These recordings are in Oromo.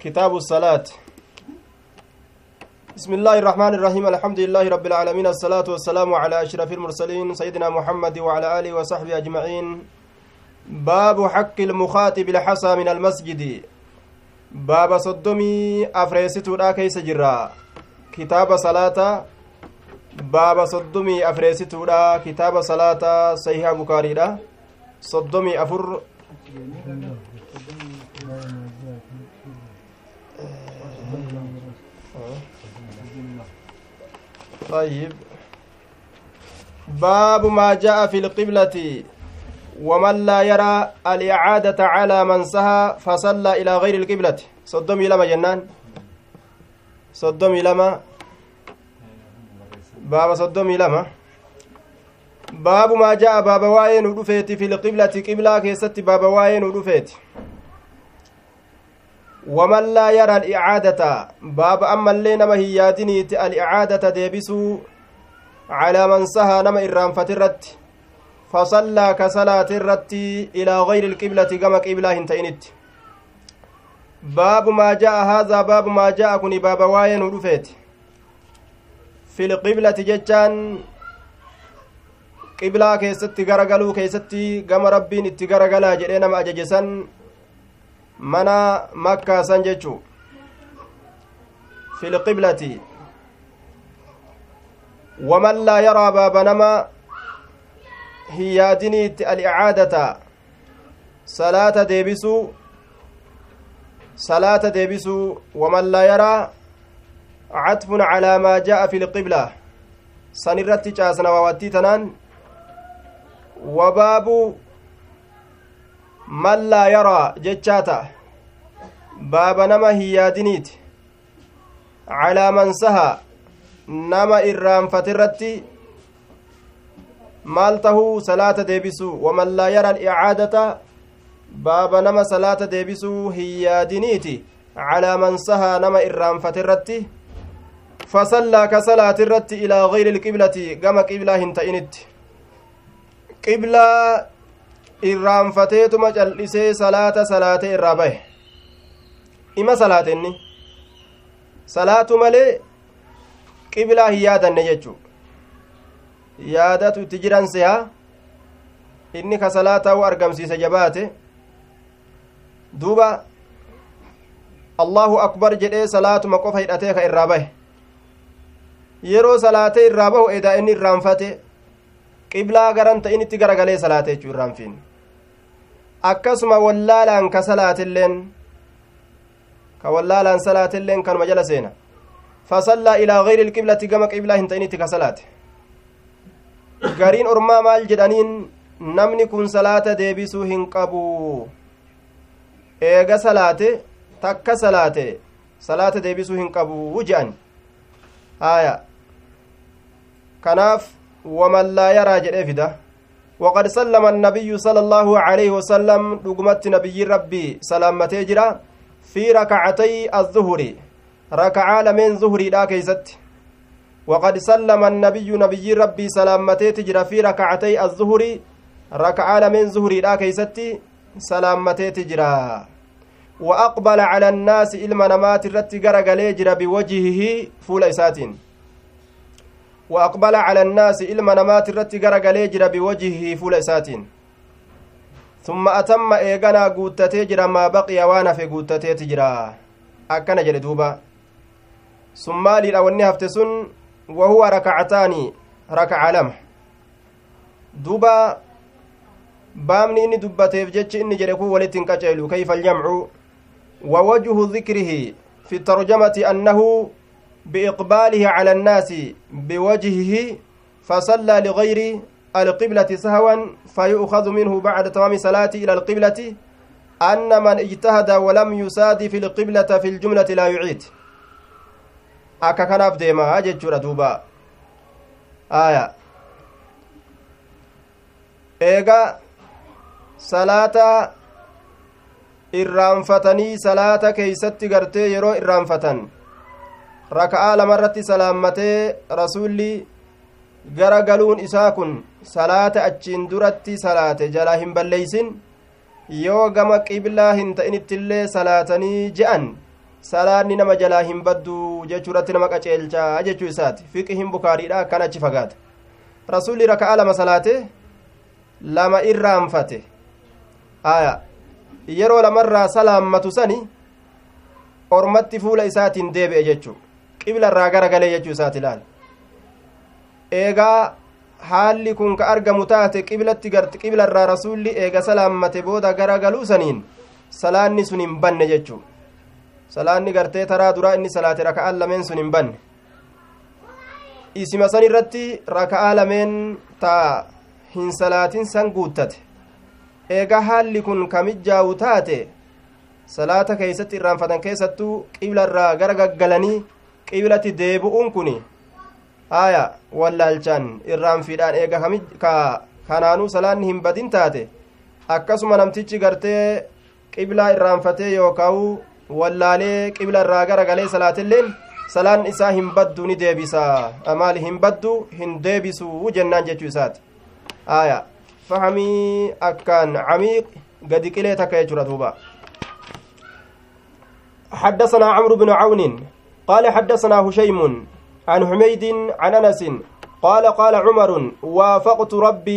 كتاب الصلاة. بسم الله الرحمن الرحيم. الحمد لله رب العالمين، الصلاة والسلام على أشرف المرسلين سيدنا محمد وعلى آله وصحبه أجمعين. باب حق المخاطب الحصى من المسجد. باب صدمي أفريستو لا كيس جرا. كتاب صلاة. باب صدمي أفريستو لا كتاب صلاة صحيح بخاري لا صدمي أفر طيب. باب ما جاء في القبلة ومن لا يرى الإعادة على من سهى فصلى إلى غير القبلة. صدمي لما جنان صدمي لما باب صدمي لما باب ما جاء باب واين ودفيت في القبلة قبلة كيست باب واين ودفيت ومن لا يرى الإعادة باب أما اللي نما هيادني الإعادة ديبسو على من سهى نما إرام فترت فصلى كصلاة الرت إلى غير القبلة كما قبلة هنتينت. باب ما جاء هذا باب ما جاء كني باب واين ودفيت في القبلة جتان قبلة كيست غرغلو كيست كما ربين اتغرغلا جدنا ما أججسن mana makkaa san jechuu fil qiblati waman laa yaraa baaba nama hiyaadiniitti al-icaadata salaata deebisuu waman laa yaraa catfun calaa maa jaa'a fil qibla san irratti caasna waawattii tanaan wabaabu man laa yaraa jechaata baaba nama hiyyaadiniiti calaa man saha nama irraanfatirratti maal tahuu salaata deebisuu waman laa yara alicaadata baaba nama salaata deebisuu hiyyaadiniiti calaa man saha nama irraanfatirratti fasallaa ka salaatirratti ilaa gayri ilqiblati gama qiblaa hin ta'initti qiblaa irraanfateetuma cal'isee salaate irraa bahe ima salaatenni salaatu malee qiblaa hin yaadanne jechuu yaadatu itti jiran seha inni ka salaataa'u argamsiise jabaate duuba allahu akbar jedhee salaatuma qofa hidhatee ka irraa bahe yeroo salaatee irraa bahu edaa inni irraanfate qiblaa garan ta'initti garagalee salaate jechuu irraanfiin akkasuma wallaalaan ka salaatilleen kanuma jala seena fasallaa ilaa gayri ilqiblati gama qiblaa hin ta'initti ka salaate gariin ormaa maal jedhaniin namni kun salaata deebisuu hin qabu eega salaate takka salaata deebisuu hin qabu je'an haaya kanaaf waman laa yaraa jedhee fida وقد سلم النبي صلى الله عليه وسلم دغمت نبي ربي سلامته جرا في ركعتي الظهر ركعة من ظهري لا كيست وقد سلم النبي نبي ربي سلامته تجرا في ركعتي الظهر ركعة من ظهري لا كيست سلامته تجرا وأقبل على الناس إلما نمات الرت غرغلي جرا بوجهه فول إساتين وأقبل على الناس إلما نمات الرت غرغلي جرا بوجهه فول إساتين ثم أتم إيغانا قوتتي جرا ما بقي وانا في قوتتي تجرا أكنا جل دوبا ثم للأولني هفتسن وهو ركعتان ركع لمح دوبا بامني إني دبتي فجتش إني جلكو ولتن كجيلو كيف الجمع ووجه ذكره في الترجمة أنه بإقباله على الناس بوجهه فصلى لغير القبلة سهوا فيؤخذ منه بعد تمام صلاة إلى القبلة أن من اجتهد ولم يصادف القبلة في الجملة لا يعيد أكا كان أفدي ما أجد دوبا آية إيغا صلاة irraanfatanii salaata keeysatti gartee yeroo irraanfatan raka'aa lamarratti salaammatee rasuulli gara galuun isaa kun salaata achiin duratti salaate jalaa hin balleeysin yoo gama qiblaa hin ta'inittillee salaatanii je'an salaanni nama jalaa hin baddu jechuurratti nama qaceelchaa jechuu isaati fiqihin bukaariidha akkan achi fagaata rasuulli raka'a lama salaate lama irraanfate aya yeroo lamarraa salaammatu sani ormatti fuula isaatiin deebi'e jechuu qibla irraa garagalee jechuu isaati ilaal eegaa haalli kun ka argamu taate qiblatti garti qibla irraa rasuulli eega salaammate booda garagaluu saniin salaanni sun hin banne jechuu salaanni gartee taraa duraa inni salaate raka'aan lameen sun hin banne isima san irratti raka'aa lameen taa hin salaatin san guuttate eega haalli kun kamijjaa'u taate salaata keeysatti irraanfatan keessattuu qibla irraa gara gaggalanii qiblatti deebi'uun kun aya wallaalchaan irraanfiidhaan eega kanaanuu salaanni hin badin taate akkasuma namtichi gartee qiblaa irraanfatee yookaa'u wallaalee qibla irraa gara galee salaatilleen salaan isaa hin baddu ni deebisa amaali hin baddu hin deebisu jennaan jechuu isaati aya fahamii akkaan camiiq gadi qilee takka jechuudha duuba حدثنا عمرو بن عون قال حدثنا هشيم عن حميد عن أنس قال قال عمر وافقت ربي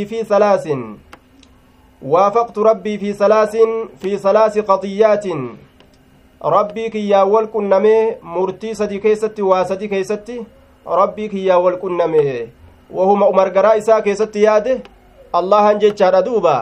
في ثلاث قضيات ربي كيا والكنمي مرتي سدي كيستي واسدي كيستي ربي كيا والكنمي وهما عمر قرائسا كيستي ياده الله انجي دوبا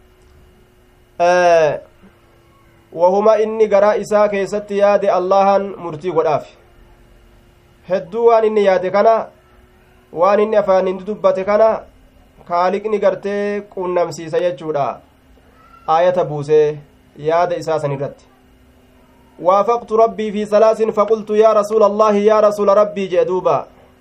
وهما إني قرائسا كيستي ياده الله مرتي قداف hedduu waan inni yaade kana waan inni afaanin dubbate kana kaaliqni gartee qunnamsiisa jechuudha aayata buusee yaada isaa san irratti waafaqtu rabbii fi salaasin faqultu yaa rasuula allaahi yaa rasuula rabbii jee duuba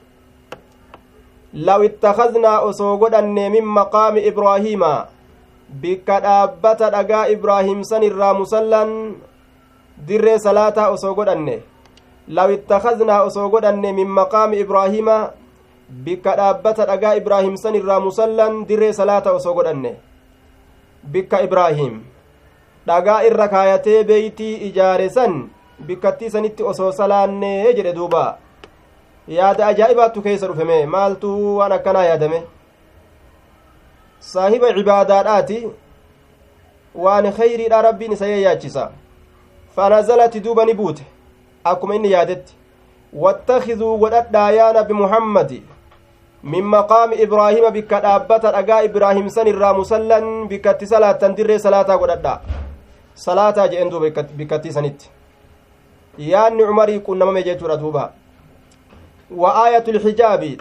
law ittakhadnaa osoo godhanne min maqaami ibraahiima bikka dhaabbata dhagaa ibraahim san irraa musallan dirree salaataa osoo godhanne law ittakhadnaa osoo godhanne min maqaami ibraahiima bikka dhaabbata dhagaa ibraahim san irraa musallan dirree salaata osoo godhanne bikka ibraahim dhagaa irra kaayatee beeytii ijaare san bikkattii sanitti osoo salaannee jedhe duuba yaada ajaa'ibaattu keessa dhufeme maaltu waan akkanaa yaadame saahiba cibaadaadhaati waan khayriidha rabbiin isa yaachisa fanazalati duuba ni buute akkuma inni yaadetti wattakhiduu godhadhaa yaa nabi muhammadi min maqaami ibraahiima bikka dhaabbata dhagaa ibraahim san irraa musallan bikkatti salaattan dirree salaataa godhadhaa salaataa jedhen duuba bikkattii sanitti yaanni umarii qunnamame jechuudha duuba wa aayatu lhijaabi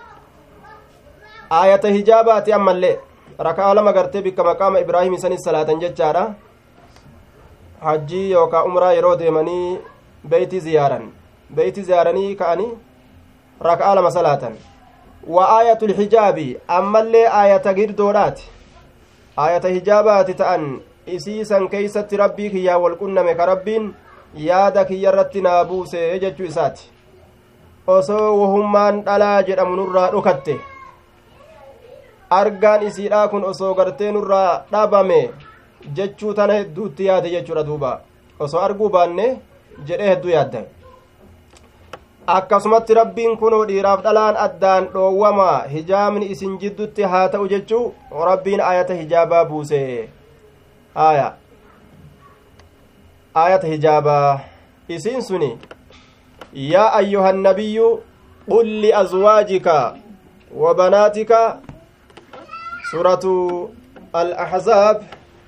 aayata hijaabaati ammallee raka'a lama gartee bikka maqaama ibraahim sanis salaatan jechaadha hajjii yookaa umraa yeroo deemanii beeyti ziyaaranii ka'anii raka'a lama salaatan wa aayatul hijaabi ammallee aayata girdoodhaati aayata hijaabaati ta'an isiisan keeysatti rabbii kiyyaa wal qunname ka rabbiin yaada kiyya irratti naa buuse jechuu isaati osoo wahummaan dhalaa jedhamu nurraa dhokatte argaan isiidhaa kun osoo gartee nurraa dhabame jechuu tana hedduutti yaade jechuudha duuba osoo arguu baanne jedhee hedduu yaaddan akkasumatti rabbiin kunoo dhiiraaf dhalaan addaan dhoowwama hijaabni isin jiddutti haa ta'u jechuu rabbiin aayata hijaabaa buuse aayata hijaabaa isiin suni yaa ayyuhan nabiyyu qul liazwaajika wa banaatika suuratu al-ahzaab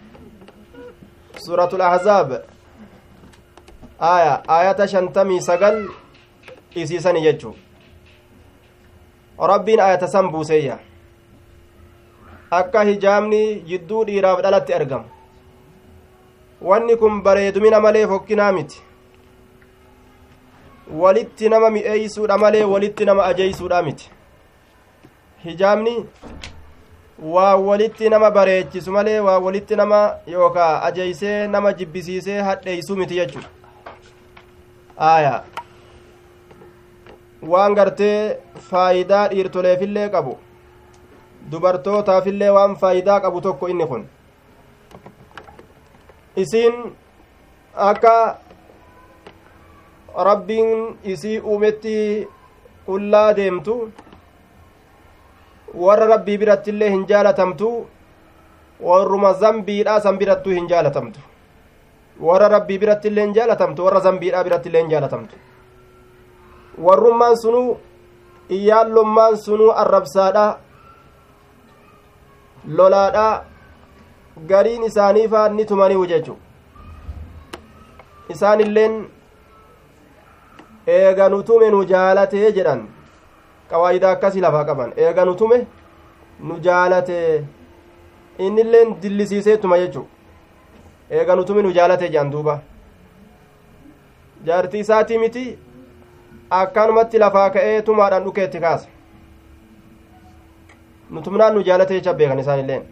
aayata 59 isiisani jechuu rabbiin aayata san buuseeyya akka hijaabni jidduu dhiiraaf dhalatti argamu wanni kun bareedumina malee fokkinaa miti walitti nama mi'eeysuudha malee walitti nama ajeeysuudha miti hijaabni waa walitti nama bareechisu malee waa walitti nama yookaa ajeeysee nama jibbisiisee hadheeysu miti jechuudha waan gartee faayidaa dhiirtoleefillee qabu dubartootaafillee waan faayidaa qabu tokko inni kun isiin akka rabbiin isii uumetti qullaa deemtu warra rabbii biratti illee hin jaalatamtu warruma zambiidhaa san birattuu hin jaalatamtu warra rabbii biratti illee hin jaalatamtu warra zambiidhaa biratti illee hin jaalatamtu warrummaan sunuu iyyaallummaan sunuu arrabsaadha lolaadha gariin isaaniifaa ni tumaniihu jechu isaan illeen eega nu tume nu jaalatee jedhan qawaayidaa akkasii lafaa qaban eega nu tume nu jaalatee innilleen dillisiisee tuma jechu eega nu tume nu jaalatee jedhan duuba jaartii isaatii miti akkanumatti lafaa ka'ee tumaadhaan dhukeetti kaasa nu tumnaan nu jaalatee jecha beekan isaan illeen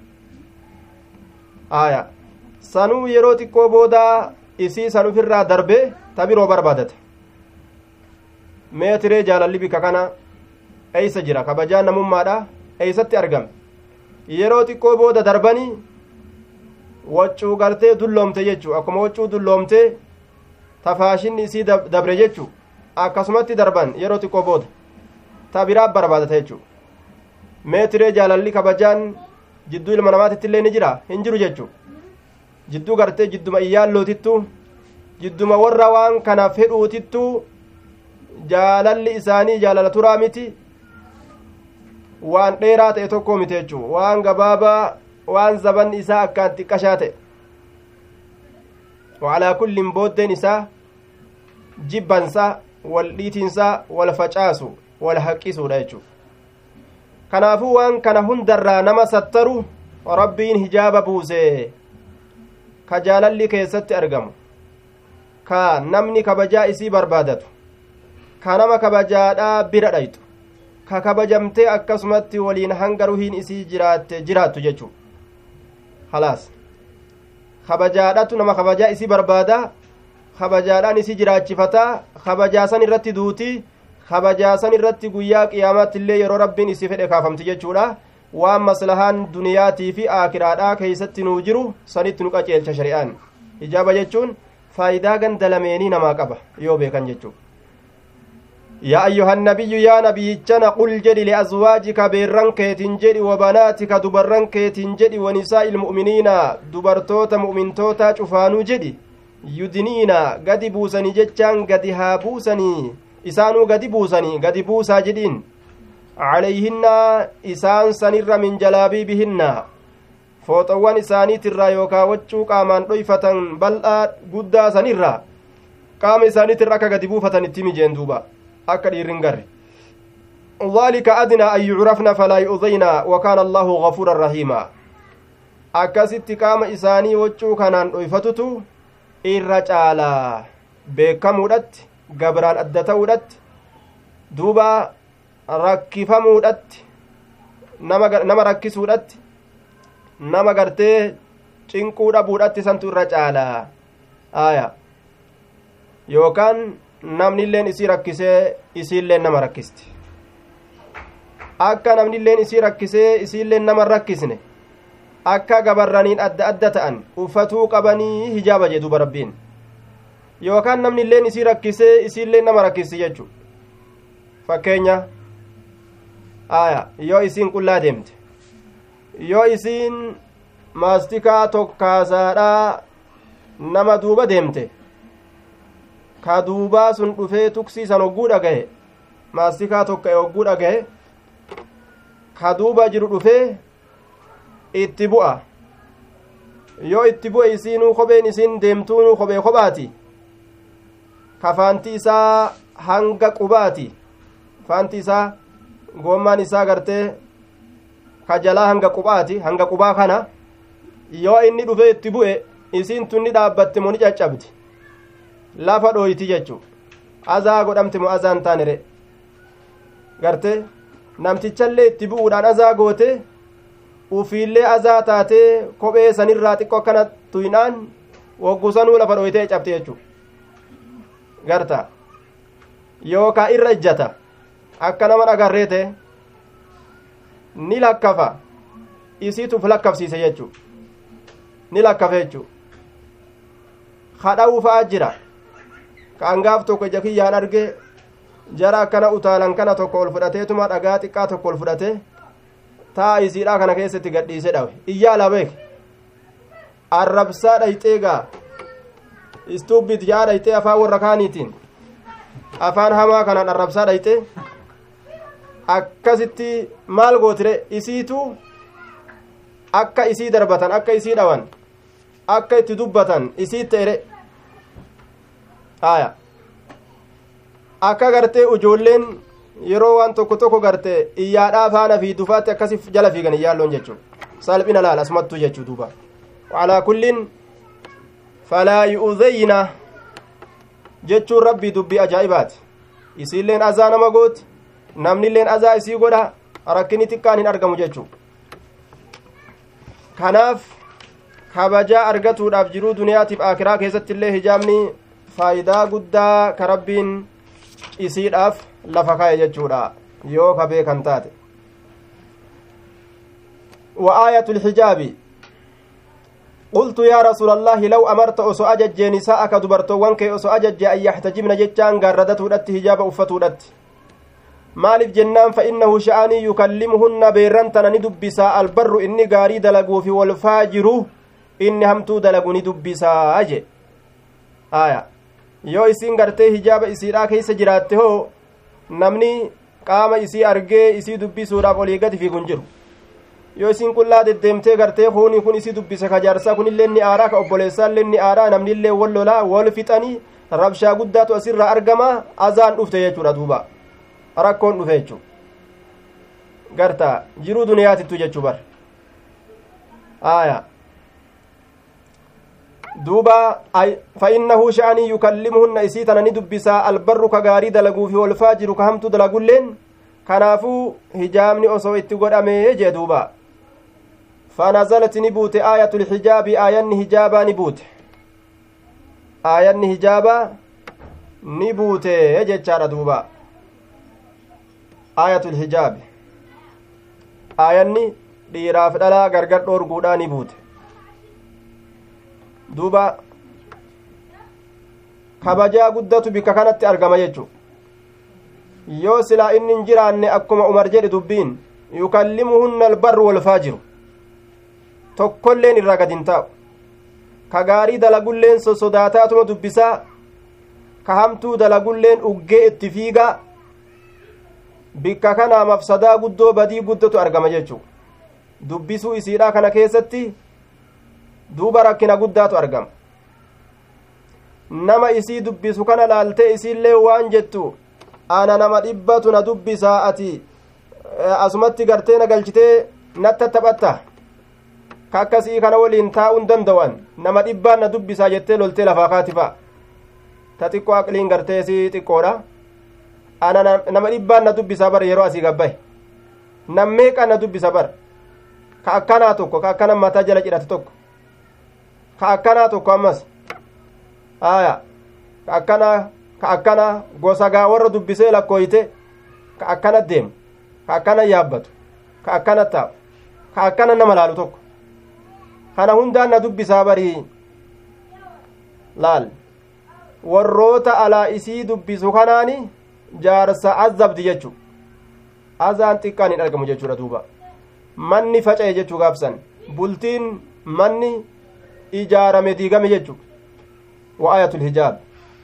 aya sanuu yeroo xiqqoo boodaa isii san ufirraa darbee ta biroo barbaadata meetiree jaalalli bika kana eeysa jira kabajaan namummaadha eeysatti argame yeroo xiqqoo booda darbanii waccuu gartee dulloomte jechuu akkuma waccuu dulloomte tafaashinni isii dabre jechuu akkasumatti darban yeroo xiqqoo booda ta biraa barbaadata jechuu meetiree jaalalli kabajaan jidduu ilma namaatitti illee ni jira hin jiru jechuu jidduu gartee jidduma iyyaallotittu jidduma warra waan kana fedhuutittu jaalalli isaanii jaalala turaa miti waan dheeraa ta'e tokko miti jechuu waan gabaabaa waan zabanni isaa akkaan xiqqashaa ta'e waalaa kullin booddeen isaa jibbansa wal dhiitinsa wal facaasu wal haqqisuudha jechuu kanaafuu waan kana hundarraa nama sattaru rabbiin hijaaba buuse ka jaalalli keessatti argamu ka namni kabajaa isii barbaadatu ka nama kabajaadhaa bira dhayxu ka kabajamtee akkasumatti waliin hanga ruhiin isii jiraattu jechuu halaas kabajaadhatu nama kabajaa isii barbaada kabajaadhaan isii jiraachifataa kabajaasan irratti duutii kabajaasan irratti guyyaa qiyaamaatti illee yeroo rabbiin isii fedhe kaafamti jechuudha waan maslahaan duniyaatii fi aakiraadhaa keeysatti nuu jiru sanitti nu qaceelcha shari'aan hijaaba jechuun faayidaa ganda lameenii namaa qaba yoo beekan jechuu yaa ayyuhan nabiyyu yaa nabiyyichana qul jedhi liazwaajika beerran keetin jedhi wabanaatika dubarran keetin jedhi wanisaa'i ilmu'miniina dubartoota mu'mintootaa cufaanuu jedhi yudiniina gadi buusanii jechaan gadi haa buusanii isaanuu gadi buusanii gadi buusaa jedhiin calayhinna isaan sanirra min jalaabiibihinna fooxawwan isaaniitirraa yookaa waccuu qaamaan dhoyfatan bal'aa guddaa sanirraa qaama isaaniitirra akka gadi buufatan itti mijeen duuba akka dhiirrin garre dhaalika adnaa an yucrafna falaa yu'dayna wakaana allaahu gafuuran rahiima akkasitti qaama isaanii waccuu kanaan dhoyfatutu irra caalaa beekamuudhatti gabraan adda ta'uudhatti duuba rakkifamuudhatti nama rakkisuudhatti nama gartee cinquu dhabuudhatti santu irra caalaa aya yookaan namnilleen isii rakkisee isiilleen nama rakkisti akka namnilleen isii rakkisee isiilleen nama rakkisne akka gabarraniin adda adda ta'an uffatuu qabanii hijaaba jedhu duba rabbiin yookaan namni illeen isii rakkisee isiillee nama rakkisi jechu fakkeenya aya yoo isiin qullaa deemte yoo isiin maastikaa tokkaasaadhaa nama duuba deemte ka duubaa sun dhufee tuksiisan hogguu dhagahe maastikaa tokka'e hogguu dhagahe ka duuba jiru dhufee itti bu'a yoo itti bu'e isiinuu kopheen isiin deemtuunuu kophee kophaati kafaanti isaa hanga qubaati faanti isaa goommaan isaa gartee kajalaa hanga qubaati hanga qubaa kana yoo inni dhufee itti bu'e isiin tunni dhaabbatte moo ni caccabdi lafa dhooyti jechuu azaa godhamte moo azaan taanere gartee namtichallee itti bu'uudhaan azaa goote ufiillee azaa taatee kophee sanirraa xiqqoo akkana tuyinaan woggusanuu lafa dhooytee cabte jechuu garta yookaa irra ijjata akka nama dhagarree ta'e ni lakkafa isiituuf lakkafsiise jechuu ni lakkafe jechuu kadha'uu fa'a jira kaangaaf tokko ija kiyyaan arge jara akkana utaalan kana tokko ol fudhateetuma dhagaa xiqqaa tokko ol fudhate taa isiidhaa kana keessatti gadhiise dhawe iyyaa labeek arrabsaa dhayxeegaa istuubbit jaa dhayxee afaan warra kaaniitiin afaan hamaa kanaan arrabsaa dhayxee akkasitti maal gootire isiitu akka isii darbatan akka isii dhawan akka itti dubbatan isiitti ere aya akka gartee ijoolleen yeroo waan tokko tokko gartee iyyaadhaa faana fi dufaatti akkasif jala fiigan iyyaalloon jechuu salphina laal asumattuu jechuu duuba waalaa kullin falaa yu'udhayna jechuun rabbii dubbii ajaa'ibaati isiilleen azaa nama gooti namnilleen azaa isii godha rakkini xiqqaan hin argamu jechuu kanaaf kabajaa argatuudhaaf jiruu duniyaatiif aakiraa keessatti illee hijaabni faayidaa guddaa ka rabbiin isiidhaaf lafa kaa'e jechuudha yoo ka beekan taate wa aayatul hijaabi qultu yaa rasuula allaahi law amarta osoo ajajjee nisaa'aka dubartoowwan kee osoo ajajje an yaxtajibna jechaan gaarradatuudhatti hijaaba uffatuudhatti maaliif jennaan fa innahu sha'anii yukallimuhunna beerran tana ni dubbisaa albarru inni gaarii dalaguu fi walfaajiru inni hamtuu dalagu ni dubbisaa je aya yoo isiin gartee hijaaba isiidhaa keessa jiraatte hoo namni qaama isii argee isii dubbisuudhaaf olii gadi fiigun jiru yoo isiin qullaa deddeemtee gartee kuuni kun isii dubbise ka jaarsaa kunillee ni aaraa ka obboleessaallee ni aaraa namnillee wal lolaa wal fixanii rabshaa guddaatu asirraa argama azaan dhufte jechuudha duuba rakkoon dhufe jechuu garta jiruu duniyaatittu jechuu bar aya duuba fa innahu sha'anii yukallimuhunna isii tana ni dubbisaa albarru ka gaarii dalaguufi walfaajiru ka hamtu dalagulleen kanaafuu hijaabni osoo itti godhamee jee duuba فنزلت نبوت آية الحجاب آية هجابا نبوت آية هجابا نبوت يجتشار دوبا آية الحجاب آية dhiiraaf dhalaa gargar dhoorguudhaa ni buute duuba kabajaa guddatu bikka kanatti argama jechu yoo silaa inni hin jiraanne akkuma umar jedhe dubbiin yukallimuhunna albarru walfaajiru tokkolleen irraa gad hin taa'u ka gaarii dalagulleen sosodaataatuma dubbisaa ka hamtuu dalagulleen uggee itti fiigaa bikka kanaa mafsadaa guddoo badii guddatu argama jechuu dubbisuu isiidhaa kana keessatti duuba rakkina guddaatu argama nama isii dubbisu kana laaltee isiillee waan jettu ana nama dhibbatu na dubbisaa ati asumatti gartee na galchitee natta taphatta ka akkasii kana waliin taa'uun danda'an nama dhibbaan na dubbisaa jettee loltee lafaa kaatifa ta xiqqoo aqliin gartee si xiqqoodha ana nama dhibbaan na dubbisaa bar yeroo asii gabbaye nammeeqaan na dubbisa bar ka akkanaa tokko ka akkana mataa jala cidhate tokko ka akkanaa tokko ammas aya ka akkana gosagaa warra dubbisee lakkooyte ka akkana deemu ka akkana yaabbatu ka akkana taa'u ka akkana nama laalu tokko kana hundaan na dubbisaa barii laal warroota alaa isii dubbisu kanaani jaarsa azabdi jechu azaan xiqqaan hin argamu jechuudha duuba manni faca'e jechuu gaafsan bultiin manni ijaarame diigame jechu wa ayatul hijaab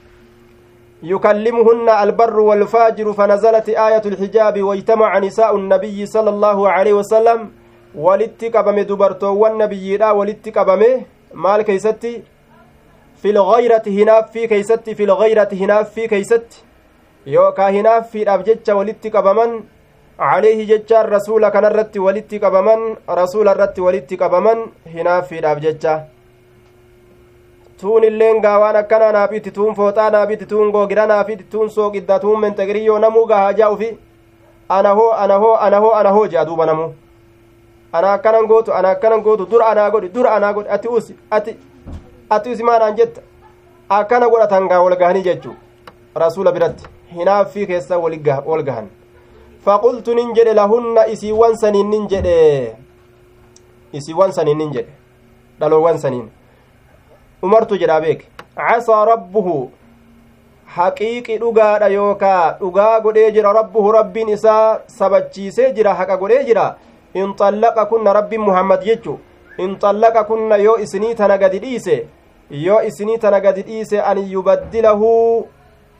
يكلمهن البر والفاجر فنزلت آية الحجاب واجتمع نساء النبي صلى الله عليه وسلم ولتقبم دبرتو والنبي لا ولتقبم مال كيستي في الغيرة هنا في كيستي في الغيرة هنا في كيستي يوكا هنا في أبجج ولتقبمن عليه جج الرسول كان الرت ولتقبمن رسول الرت ولتقبمن هنا في أبجج tuun illeen gaawaan akkana naafiti tuun fooxaa naafiti tuun googira naafiti tuun sooqidda tuun mentagiriyyoo namuu gahaa jaa'ufi ana hoo jea duuba namuu ana akkanan gootu dura anaa godhi ati usi maanaan jetta akkana godhatan gaa wal gahanii jechuu rasuula biratti hinaaffii keessa wal gahan faqultu nin jedhe lahunna isiiwwan saniin nin jedhe dhaloowwan saniin umartu jedhaa beek casaa rabbuhu haqiiqi dhugaadha yookaa dhugaa godhee jira rabbuhu rabbiin isaa sabachiisee jira haqa godhee jira in xallaqa kunna rabbiin muhammad jechu in xallaqa kunna yoo isinii tana gadi dhiise an yubaddilahu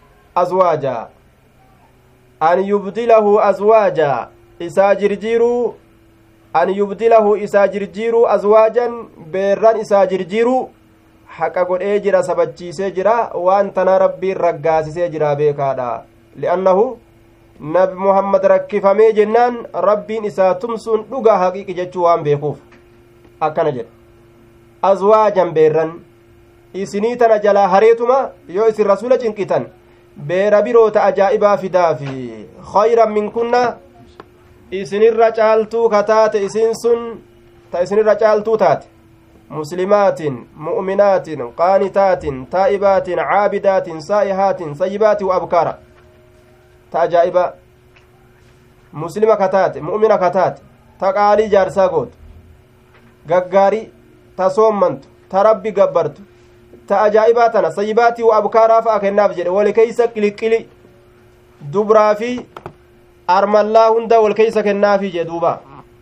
azwaaja isaa jirjiiruu an yubdilahu isaa jirjiiruu azwaajan beerran isaa jirjiiruu haqa godhee jira sabachiisee jira waan tana rabbiin raggaasisee jira beekaadha li'annahu nabi muhammad rakkifamee jennaan rabbiin isaa tumsuun dhugaa haqiiqi jechuu waan beekuuf akkana jedha azwaajan beerran isinii tana jalaa hareetuma yoo isin rasula cinqitan beera biroota ajaa'ibaa fidaafi khayran minkunna isinirra caaltuu kataate isin sun ta isinirra caaltuu taate muslimaatin mu'minaatin qaanitaatin taa'ibaatin caabidaatin saa'ihaatin sayyibaatin wa abkaara ta ajaa'iba muslima kataate mu'mina kataate ta qaalii jaarsaa gootu gaggaarii ta soommantu ta rabbi gabbartu ta ajaa'ibaa tana sayyibaatii wa abkaaraa fa'a kennaaf jedhe wal keeysa qiliqqili dubraa fi armallaa hunda wal keeysa kennaafi jedhe duuba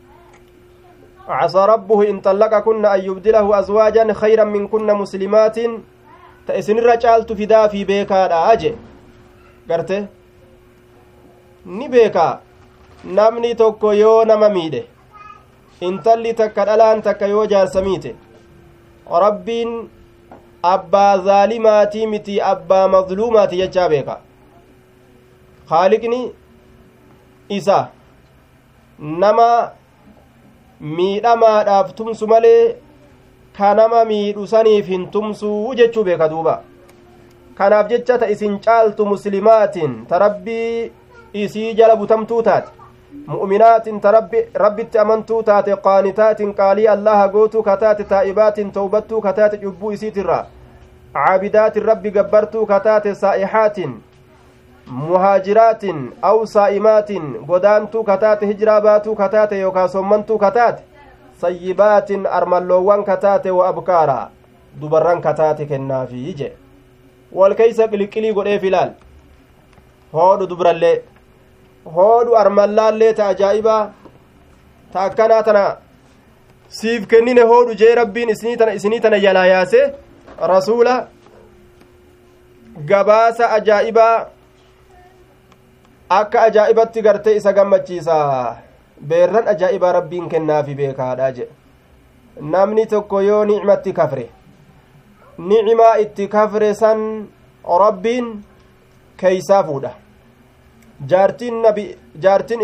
عسى ربه إن طلقكن أن يبدله أزواجا خيرا منكن مسلمات تأسن الرجال تفدا في بيكا أجي قرته ni beeka namni tokko yoo nama miidhe intalli takka dhalaan takka yoo jaarsa miite rabbiin abbaa zaalimaatii miti abbaa mazluumaati jechaa beeka haaliqni isa nama miidhamaadhaaf tumsu malee ka nama miidhu saniif hin tumsuu jechuu beeka duuba kanaaf jecha ta isin caaltu muslimaatin ta rabbii isii jala butamtuu taate mu'minaatin ta rabbitti amantuu taate qaanitaatin qaalii allaha gootuu kataate taa'ibaatin tawbattuu kataate cubbuu isiitirra caabidaatin rabbi gabbartuu kataate saa'ihaatin muhaajiraatin aw saa'imaatin godaantuu kataate hijiraa baatuu kataate yookaa sommantuu kataate sayyibaatin armalloowwan kataate wa abkaara dubarran kataate kennaafii je wal keeysa qiliqqilii godhee filaal hoodhu dubrallee hoodhu armallaallee ta ajaa'ibaa ta akkanaa tana siif kennine hoodhu jee rabbiin isinii tana jalaa yaase rasuula gabaasa ajaa'ibaa akka ajaa'ibatti gartee isa gammachiisa beerran ajaa'ibaa rabbiin kennaafi beekaadha jedhe namni tokko yoo nicmatti kafre nicmaa itti kafre san rabbiin keeysaa fuudha jaartiin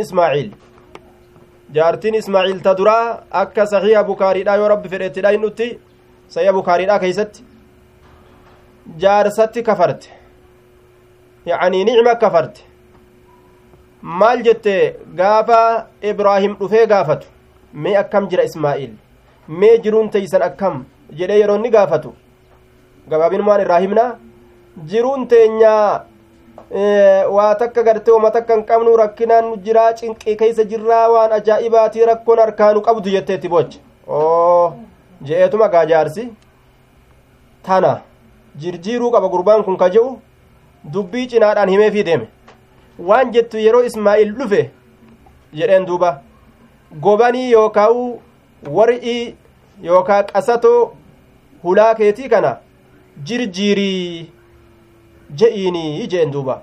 ismaaciil ta duraa akka sahiha bukaariidha yoo rabbi fedhettidha hin dhutti sahiha bukaariidha keeysatti jaarsatti kafarte yacanii nicma kafarte maal jette gaafa ibraahim dhufee gaafatu mee akkam jira ismaa'iil mee jiruun teeysan akkam jedhee yeroo inni gaafatu gabaabinummaan irraa himna jiruun teenyaa waa takka gartee uma takka hin qabnu rakkinaan nu jiraa cinqii keeysa jirraa waan ajaa'ibaatii rakkoon harkaanu qabdu jetteetti bocha je'eetuma gaajaarsi tana jirjiiruu qaba gurbaan kun ka je'u dubbii cinaadhaan himeefii deeme waan jettu yeroo ismaa'iil dhufe jedheen duuba gobanii yookaa'u war'ii yookaa qasatoo hulaa keetii kana jirjiirii je'iinii jeen duuba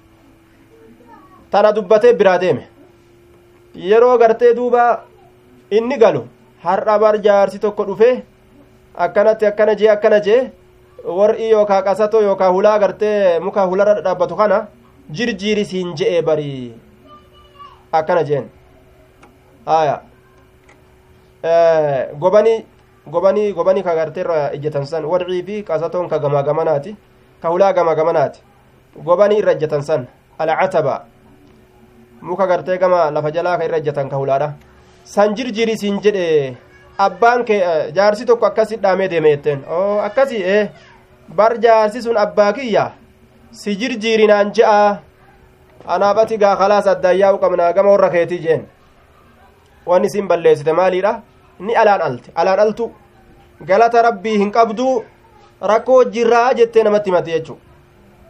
tana dubbatee biraa deeme yeroo gartee duuba inni galu har'a bar jaarsi tokko dhufe akkanatti akkana jee war'ii yookaa qasatoo yookaa hulaa gartee muka hularra dhaabbatu kana jirjiiri siin je'ee barii akkana jeen aya gobanii ka garteerra ijjatan san war'ii fi qasatoon ka gamaa gamanaati ka hulaa gamaa gamanaati gobanii irra ijjatan san alcataba muka gartee gama lafa jalaa ka irra ijjatan ka hulaadha san jirjiiri siin jedhe abbaan kee jaarsi tokko akkasi dhaamee deeme jetteen akkasi bar jaarsi sun abbaa kiyya si jirjiirinaan je'a anaafati gaa khalaas addaayyaa'u qabnaa gama warra keetii jeen waan isin balleessite maaliidha ni alaan altu galata rabbii hin qabdu rakkoo jirraa jettee namatti himate jechuu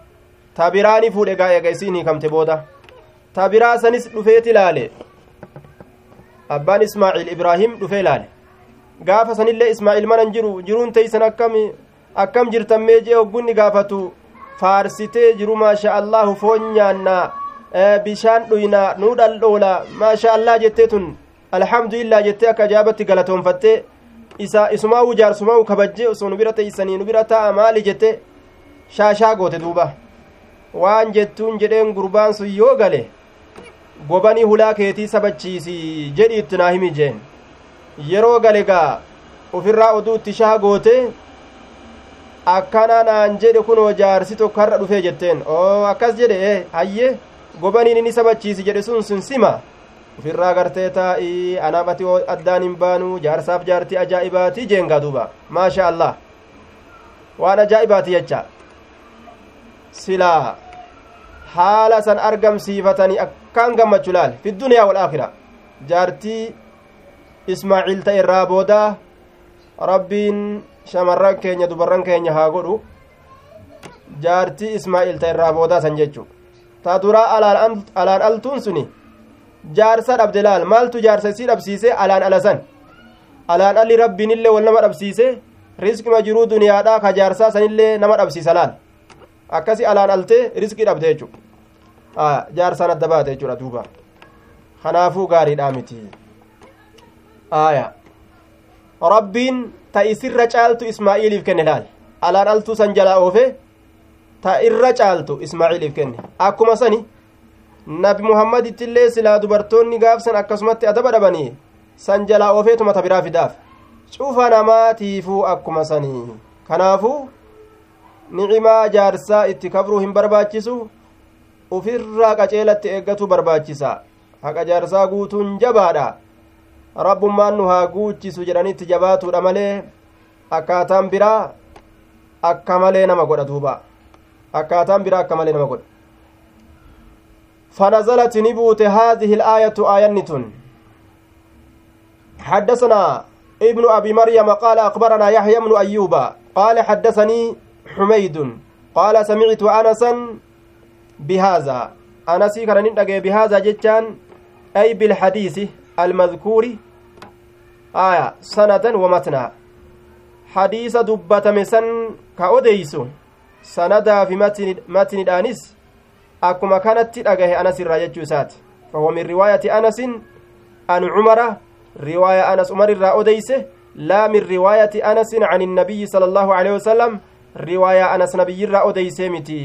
tabiraani fuudhe gaa eega isiin hiikamte booda tabiraa sanis dhufeeti ilaale abbaan ismaaciil ibraahim dhufee ilaale gaafa sanillee ismaaciil manan jiruun teeysan akkam jirtan mee jee hoggunni gaafatu faarsitee jiru maasha allahu foon nyaannaa bishaan dhuynaa nuu dhaldhoola maasha allah jettee tun alhamdulillah jettee akka ajaa'ibatti galatoonfattee isumaa'uu jaarsumaa'uu kabajjee osoo nu bira teeysanii nu bira taa'a maali jette shaashaa goote duuba waan jettuun jedheen gurbaan sun yoo gale gobanii hulaa keetii sabachiisi jedhi itti naa himi jeen yeroo gale gaa ofirraa oduu itti shaha goote akkana naan jedhe kunoo jaarsi tokko har'a dhufee jetteen oo akkas jedhe hayyee gobaniin inni sabachiisi jedhe sun sima ofirraa gartee taa'ii anaafati addaan hin baanu jaarsaaf jaartii ajaa'ibaatii jeengaa duuba maasha allah waan ajaa'ibaati jecha silaa haala san argamsiifatanii akkaan gammachuu laal fi duniyaa wal aakhira jaartii ismaaciil ta'e irraa booda rabbiin shamarran keenya dubarran keenya haa godhu jaartii ismaaciil ta'e irraa boodaa san jechu taa duraa alaan altuun suni jaarsa dhabde laal maaltu jaarsa isii dhabsiise alaan alasan alaan alli rabbiinillee wal nama dhabsiise riskima jiruu duniyaadhaa ka jaarsaa sanillee nama dhabsiisa laal akkasi alaan altee riskii dhabde jechu jaarsaan adda baate jechuudha duuba kanaafuu gaariidhaa miti rabbiin ta isirra caaltu ismaa'iiliif kenne laal alaan altuu san jalaa oofe ta irra caaltu ismaa'iiliif kenne akkuma sani nabi muhammadittillee silaa dubartoonni gaafsan akkasumatti adaba dhabanii san jalaa oofeetuma ta biraa fidaaf cufa namaatiifuu akkuma sanii kanaafuu nicimaa jaarsaa itti kabruu hin barbaachisu ufirraa qaceelatti eeggatu barbaachisa haqa jaarsaa guutuun jabaadha rabbummaan nu haa guuchisu jedhanitti jabaatuudha malee akkaataan biraa akka malee nama godha duuba akkaataan biraa akka malee nama godha فنزلت نبوت هذه الآية آية حدثنا ابن أبي مريم قال أخبرنا يحيى بن أيوب قال حدثني حميد قال سمعت أنسا بهذا أنسي كان بهذا جتان أي بالحديث المذكور سندا ومتنا حديث دبة مسن كأوديس سندا في متن الآنس أكما كانت تلقاه أنس الراجج سات فهو من رواية أنس عن عمر رواية أنس عمر الرأوديس لا من رواية أنس عن النبي صلى الله عليه وسلم رواية أنس نبي الرأوديس متي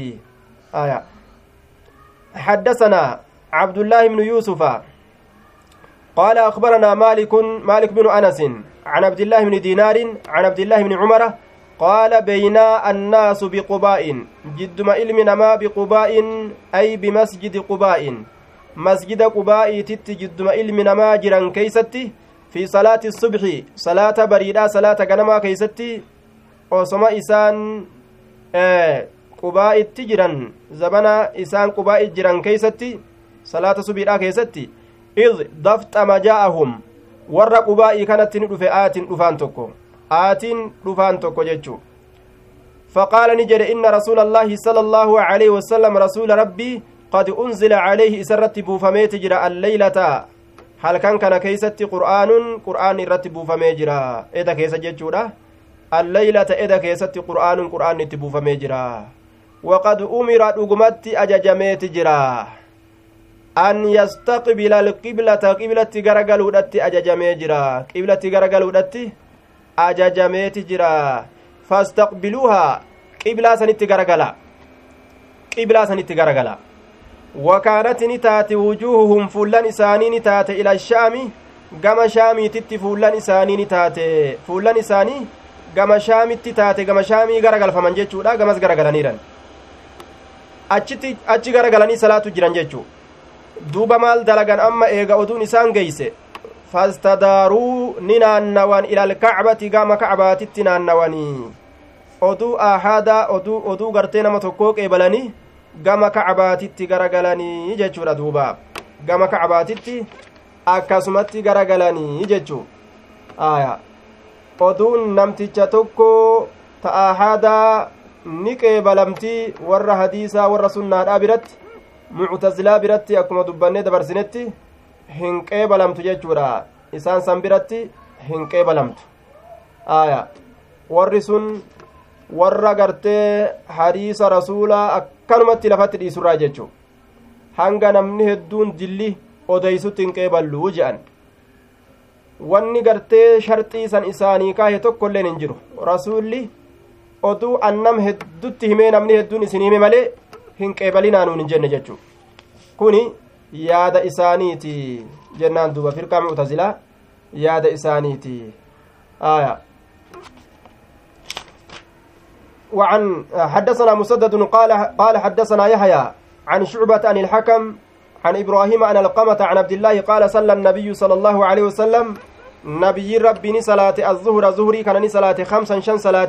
حدثنا عبد الله بن يوسف قال أخبرنا مالك بن أنس عن عبد الله بن دينار عن عبد الله بن عمر قال بينا الناس بقباء جدما علمنا ما بقباء أي بمسجد قباء مسجد قباء تت جدما علمنا ما جران كيستي في صلاة الصبح صلاة بريدة صلاة غنما كيستي وسما إسان قباء تجران زبنا إسان قباء جران كيستي صلاة صبح كيستي إذ ضفت ما جاءهم ور قباء كانت ندفع دفان توكو دفان توكو جيتشو فقال نجد إن رسول الله صلى الله عليه وسلم رسول ربي قد أنزل عليه إسرت بوفمي تجرى الليلة هل كان كيست قرآن رتب فميجرى إذا كيس جيتشو الليلة إذا كيست قرآن تبو فميجرى وقد أمر أقمت أججمي تجرى أن يستقبل القبلة قبلة غرغلودت أججمي جرى قبلة غرغلودت أججمي تجرى فاستقبلوها قبلة سنت غرغلا وكانت نتات وجوههم فلان إساني نتات إلى الشام كما شامي تت فلان إساني نتات فلان إساني كما شامي تتات كما شامي غرغل فمن جيتشو لا كما غرغلانيران achi garagalanii salaatu jiran jechuu duuba maal dalagan amma eega oduun isaan geeyse fastadaaruu ni naannawan ilal kacbati gama kacbaatitti naannawanii oduu aahadaa oduu gartee nama tokkoo qeebalanii gama kacbaatitti garagalanii jechuudha duuba gama kacbaatitti akkasumatti garagalanii jechuu oduun namticha tokko ta aahadaa ni qeebalamtii warra hadiisaa warra sunnaadhaa biratti muctazilaa biratti akkuma dubbannee dabarsinetti hin qeebalamtu jechuudha isaan san biratti hin qeebalamtu aya warri sun warra gartee hadiisa rasuulaa akkanumatti lafatti dhiisurraa jechuu hanga namni hedduun dilli odeysutti hin qeeballu je'an wanni gartee sharxii san isaanii kaahe tokkolleen hin jiru rasuulli oduu annam heddutti himee namni hedduun isin hime malee hin qeebalinaanuun hin jenne jechuu kuni yaada isaaniiti jennaan duuba firqaa mu'tazilaa yaada isaaniiti aya وعن حدثنا مسدد قال حدثنا يحيى عن شعبة عن الحكم عن إبراهيم عن القمة عن عبد الله قال صلى النبي صلى الله عليه وسلم نبي ربي صلاة الظهر ظهري كان صلاة 5 شن صلاة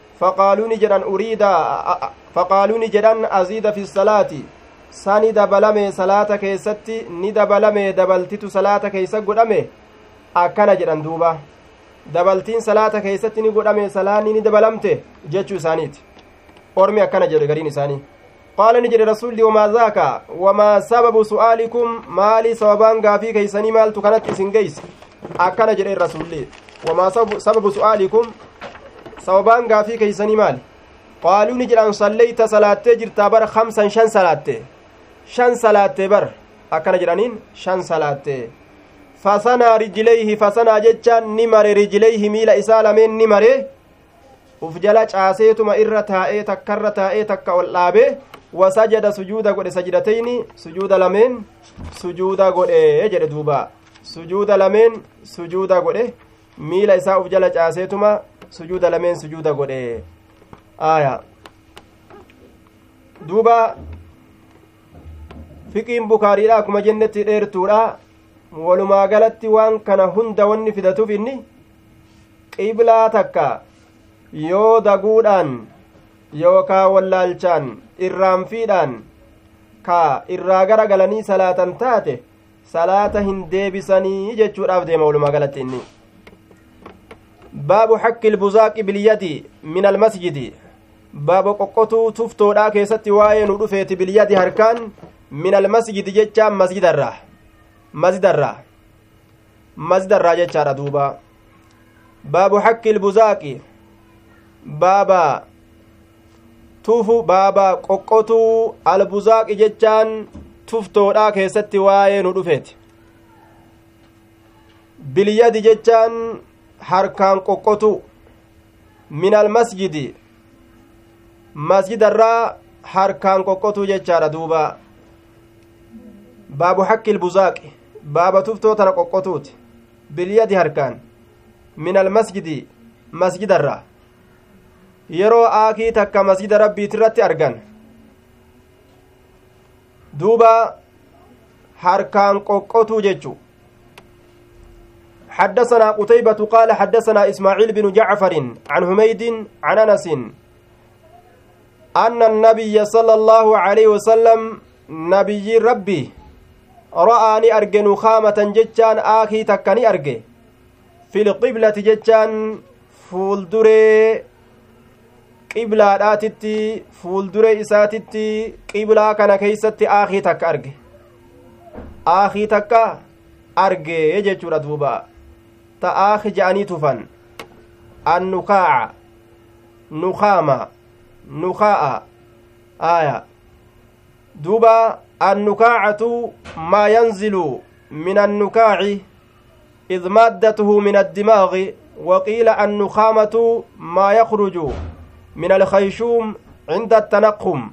فقالوا نجدن أزيد في الصلاة ساني دبلمي صلاة كيستي ندبلمي دبلتت صلاة كيست قدامي أكنا جدن دوبا dabaltiin salaata keessatti ni godhame salaanni ni dabalamte jechuu isaaniiti ormi akkana jedhe gariin isaanii qaala ni jedhe rasuulli wamaa zaaka wamaa sababu su'aalikum maali sababaan gaafii keeysanii maaltu kanatti isin geeyse akkana jedhe rasuulli wamaa sababu su'aalikum sababaan gaafii keeysanii maali qaaluu ni jedhan salleeyta salaattee jirtaa bara 5 shan salaatte bar akkana jedhaniin 5 salaatte فسنا رجليه فسنا جتان نمر رجليه ميلا إسالمين نمر ufjala caaseetuma irra taa'ee takkarra taa'ee takka ol dhaabe wasajada sujuuda godhe sajdatayni sujuuda lameen sujuuda godhe jedhe duuba sujuuda lameen sujuuda godhe miila isaa ufjala caaseetuma sujuuda lameen sujuuda godhe aya duuba fiqiin bukaariidha akkuma jennetti dheertuudha walumaa galatti waan kana hunda wanni fidatuuf inni qiblaa takka yoo daguudhaan yookaa wallaalchaan irraanfiidhaan ka irraa gara galanii salaatan taate salaata hin deebisanii jechuudhaaf deema walumaa galatti inni baabu haqqi ilbuzaaqi bilyadi min almasjidi baaba qoqqotuu tuftoodhaa keessatti waa'ee nu dhufeeti bilyadi harkaan min almasjidi jechaan masjidarraa jechaadha duuba baabu haqqi ilbuzaaqi baaba tufu baaba qoqqotuu albuzaaqi jechaan tuftoodhaa keessatti waa'ee nu dhufeeti bilyadi jechaan harkaan qoqqotuu min almasjidi masjidarraa harkaan qoqqotuu jechaadha duuba baabu haqqi ilbuzaaqi baaba tuftoo tana qoqqotuuti bilyadi harkaan min almasjidi masjidarraa yeroo aakii takka masjida rabbiitirratti argan duuba harkaan qoqqotuu jechu حدثنا قتيبة قال حدثنا إسماعيل بن جعفر عن حميد عن أنس أن النبي صلى الله عليه وسلم نبي ربي رآني أرجى نخامة جتان آكي تكني أرجى في القبلة جتان فولدري qiblaadhaatitti fuuldure isaatitti qiblaa kana keeysatti aakii takka arge jechuudha duuba ta aaki je'anii tufan annukaa'a nukaama nukaa'a aya duuba annukaa'atu maa yanzilu min annukaa'i idh maaddatuhu min addimaaqi waqiila annukaamatu maa yakhruju من الخيشوم عند التنقم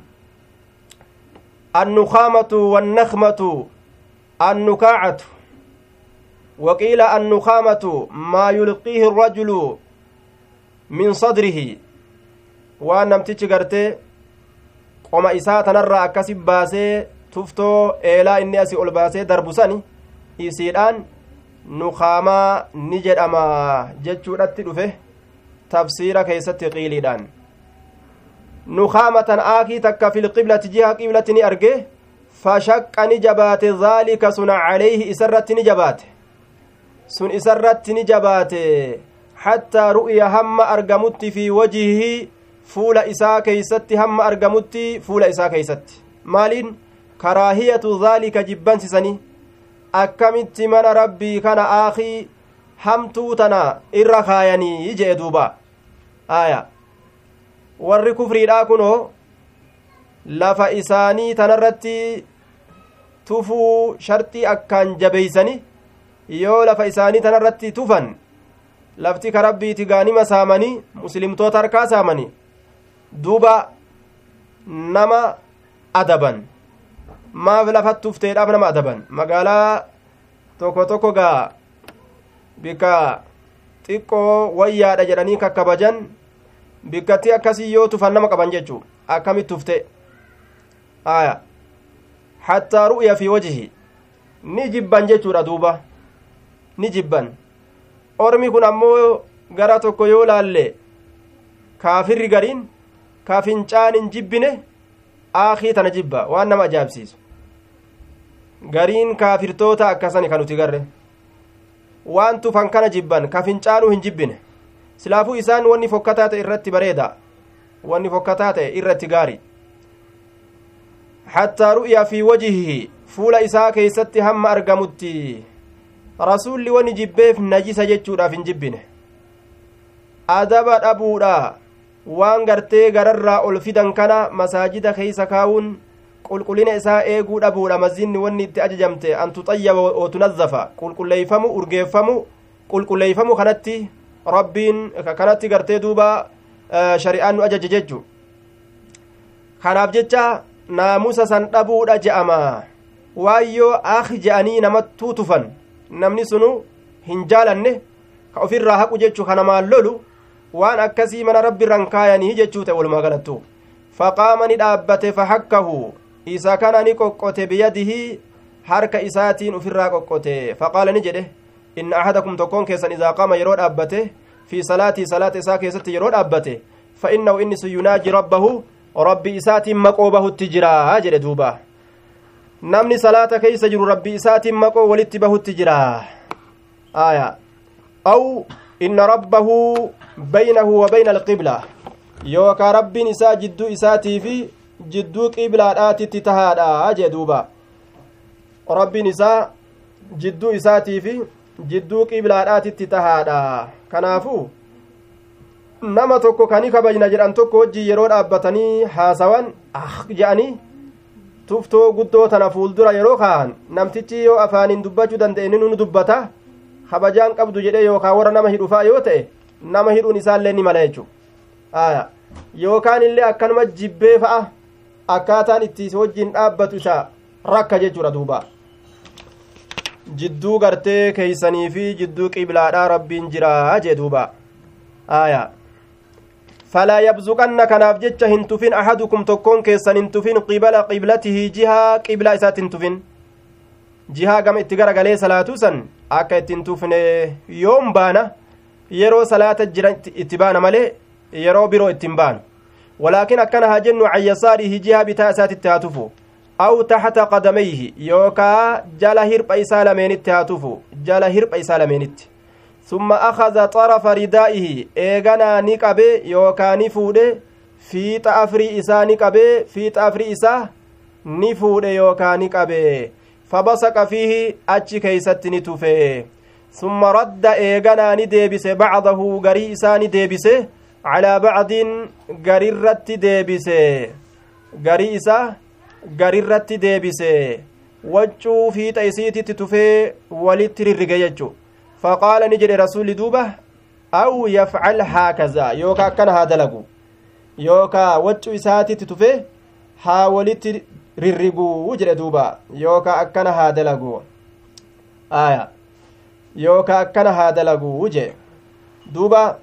النخامة والنخمة النكاعة وقيل النخامة ما يلقيه الرجل من صدره ونمتج قرتي وما إساءة نرى أكسب باسي تفتو إلا إني أسي ألباسي دربساني إسيران نخاما نجد أما جتشو رتلفه تفسير كيست قيلدان نخامة آكي تكا في القبلة جهة قبلة أرجه فشق نجبات ذلك سن عليه إسرت نجبات سن إسرت نجبات حتى رؤيا هم أرجمت في وجهه fuula isaa keeysatti hamma argamutti fuula isaa keeysatti maaliin karaahiyatu dhaalika jibbansisanii akkamitti mana rabbii kana aakii hamtuu tana irra kaayanii jee duuba aya warri kufriidhaa kunoo lafa isaanii tanarratti tufuu sharxii akkaan jabeeysani yoo lafa isaanii tanarratti tufan lafti ka rabbiiti gaanima saamanii muslimtoota harkaa saamanii duuba nama adaban maaf lafat tufteedhaaf nama adaban magaalaa tokko gaa bika xiqqoo wayyaadha jedhanii kakkabajan bikkatti akkasii yoo tufan nama qaban jechuu akkamit tufte aya hattaa ru'ya fi wajhi ni jibban jechuudha duuba ni jibban ormi kun ammoo gara tokko yoo laalle kaafirri gariin kaafincaan hin jibbine aakii tana jibba waan nama ajaa'ibsiisu gariin kaafirtoota akkasani kan nuti garre waan tufan kana jibban kaafincaanuu hin jibbine silaafuu isaan wanni fokkataa ta'e irratti bareeda wanni fokkataa ta'e irratti gaari hattaa ru'ya fi wajhihi fuula isaa keeysatti hamma argamutti rasuulli wani jibbeef najisa jechuudhaaf hin jibbine adaba dhabuudha waan gartee gararraa ol fidan kana masaajida keeysa kaawuun qulqullina isaa eeguu dhabuudha mazinni wanni itti ajajamte an tuxayyaba wa tunazzafa qulqulleeyfamu urgeeffamu qulqulleeyfamu kanatti rabbiin kanatti gartee duuba shari'aan nu ajaje jechu kanaaf jecha naamusa san dhabuudha je'ama waayyoo akhi je'anii namattuu tufan namni sunu hin jaalanne ka ofirraa haqu jechuu kanamaan lolu waan akkasii mana rabbi irran kaayanii jechuu ta'e walumaa galattu faqaama ni dhaabbate fahakkahu isa kana ni qoqqote biyadihi harka isaatiin ufirraa qoqqote faqaala ni jedhe inna ahadakum tokkoon keessan idaa qaama yeroo dhaabbate fi salaatii salaata isaa keessatti yeroo dhaabbate fa innahu inni sun yunaaji rabbahu rabbi isaatiin maqoo bahutti jira jedhe duuba namni salaata keeysa jiru rabbi isaatiin maqoo walitti bahutti jira aya aw inna rabbahu baynahu wa bayna alqibla yookaa rabbiin isaa jidduu isaatii fi jidduu qiblaadhaatitti tahaadha jee duuba rabbiin isaa jidduu isaatii fi jidduu qiblaadhaatitti tahaadha kanaafu nama tokko kani kabajna jedhan tokko wajjii yeroo dhaabbatanii haasawan je'anii tuftoo guddoo tana fuuldura yeroo kaa'an namtichi yoo afaaniin dubbachuu danda'e ni nu dubbata kabajaan qabdu jedhee yookaan warra nama hidhufaa yoo ta'e nama hidhuun isaallee ni mala jechuudha yookaan illee akkanuma jibbee fa'a akkaataan itti wajjiin dhaabbatu isa rakka jechuudha duuba jidduu gartee keeysanii fi jidduu qiblaadhaa rabbiin jiraa jee duuba aayaa falaa yabzuqanna kanaaf jecha hin tufin ahadukum tokkoon keessan hin tufin qibala qiblatihi jihaa qiblaa isaatti hin tufin jihaa gama itti garagalee salaatuu san akka itti hin tufne yoom baana yeroo salaata jiran itti baana malee yeroo biroo ittiin baanu walaakin akkana haa jennu an yasaarihi jihaa bitaa isaatitti haa tufu aw taxta qadamayhi yookaa jala hirpha isaa lameenitti haa tufu jala hirpha isaa lameenitti ثم أخذ طرف ردائه إيغانا نيكابي يوكا نفوده في تأفري إسا نيكابي في تأفري إسا نفوده يوكا نيكابي فبصق فيه أجي كيست نتوفي ثم رد إيغانا نديبس بعضه غري إسا نديبس على بعض غريرت ديبس غري إسا غريرت ديبس وجو في تيسيتي تتوفي ولتر الرقيجو فقال نجري رسول دوبه أو يفعل هكذا يوكا كان هذا لغو يوكا وجو إساتي تتفه حاولت ررقو وجري دوبا يوكا كان هذا لغو آية يوكا كان هذا لغو وجري دوبا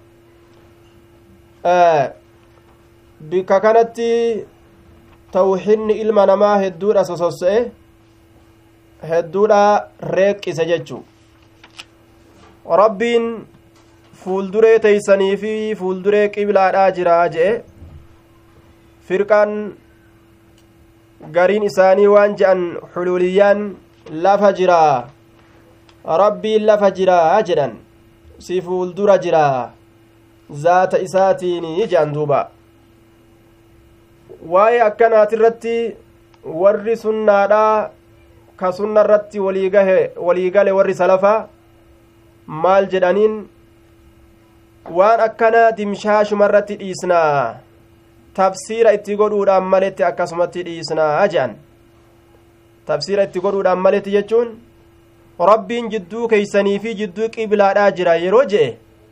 بك كانت توحن إلما نما هدود أساسوسئ هدود ريك إسججو rabbiin fuulduree teeysanii fi fuulduree qiblaadhaa jiraa jee firqaan gariin isaanii waan je'an xuluuliyyaan lafa jiraa rabbiin lafa jiraa jedhan si fuuldura jiraa zaata isaatiin je'an duuba waa'ee akkanaatirratti warri sunnaadhaa ka sunna irratti waliigale warri salafaa maal jedhaniin waan akkanaa dimshaashuma irratti dhiisnaa tafsiira itti godhuudhaan maletti akkasumatti dhiisnaa jedhan tafsiira itti godhuudhaan maletti jechuun rabbiin jidduu keeysanii fi jidduu qiblaadhaa jira yeroo je'e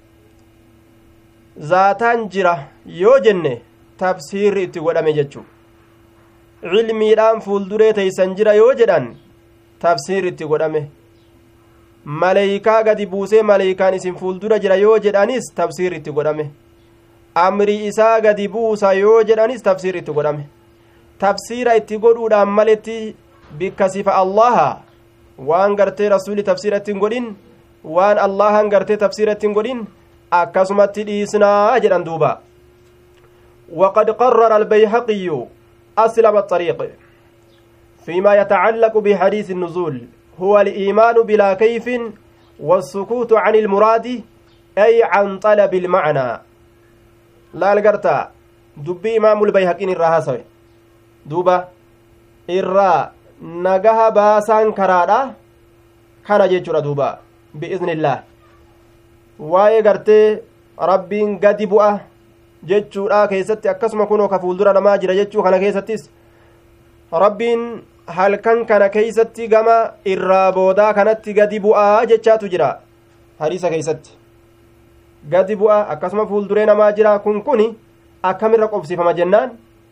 zaataan jira yoo jenne tafsiirri itti godhame jechuu cilmiidhaan fuulduree teeysan jira yoo jedhan tafsiirri itti godhame maleeykaa gadi buusee maleeykaan isin fuuldura jira yoo jedhanis tafsiirri itti godhame amrii isaa gadi buusa yoo jedhanis tafsiirri itti godhame tafsiira itti godhuudhaan maletti bikka sifa allaha waan gartee rasuuli tafsiira ittiin godhin waan allahan gartee tafsiira ittiin godhin akkasumatti dhiisnaa jedhan duuba وقد قرر البيهقي أسلم الطريق فيما يتعلق بحديث النزول هو الإيمان بلا كيف والسكوت عن المراد أي عن طلب المعنى لا القرطة دبي إمام البيهقي الرهاسوي دوبا إرى نجها باسان كرادا كان جيتشورا دوبا بإذن الله واي قرتي ربين قد بؤه jechuudha keessatti akkasuma kunoo ka fuuldura namaa jira jechuu kana keessattis rabbiin halkan kana keessatti gama irraa boodaa kanatti gadi bu'aa jechaatu jira hadiisa keessatti gadi bu'aa akkasuma fuulduree namaa jira kuni akkamirra qobsifama jennaan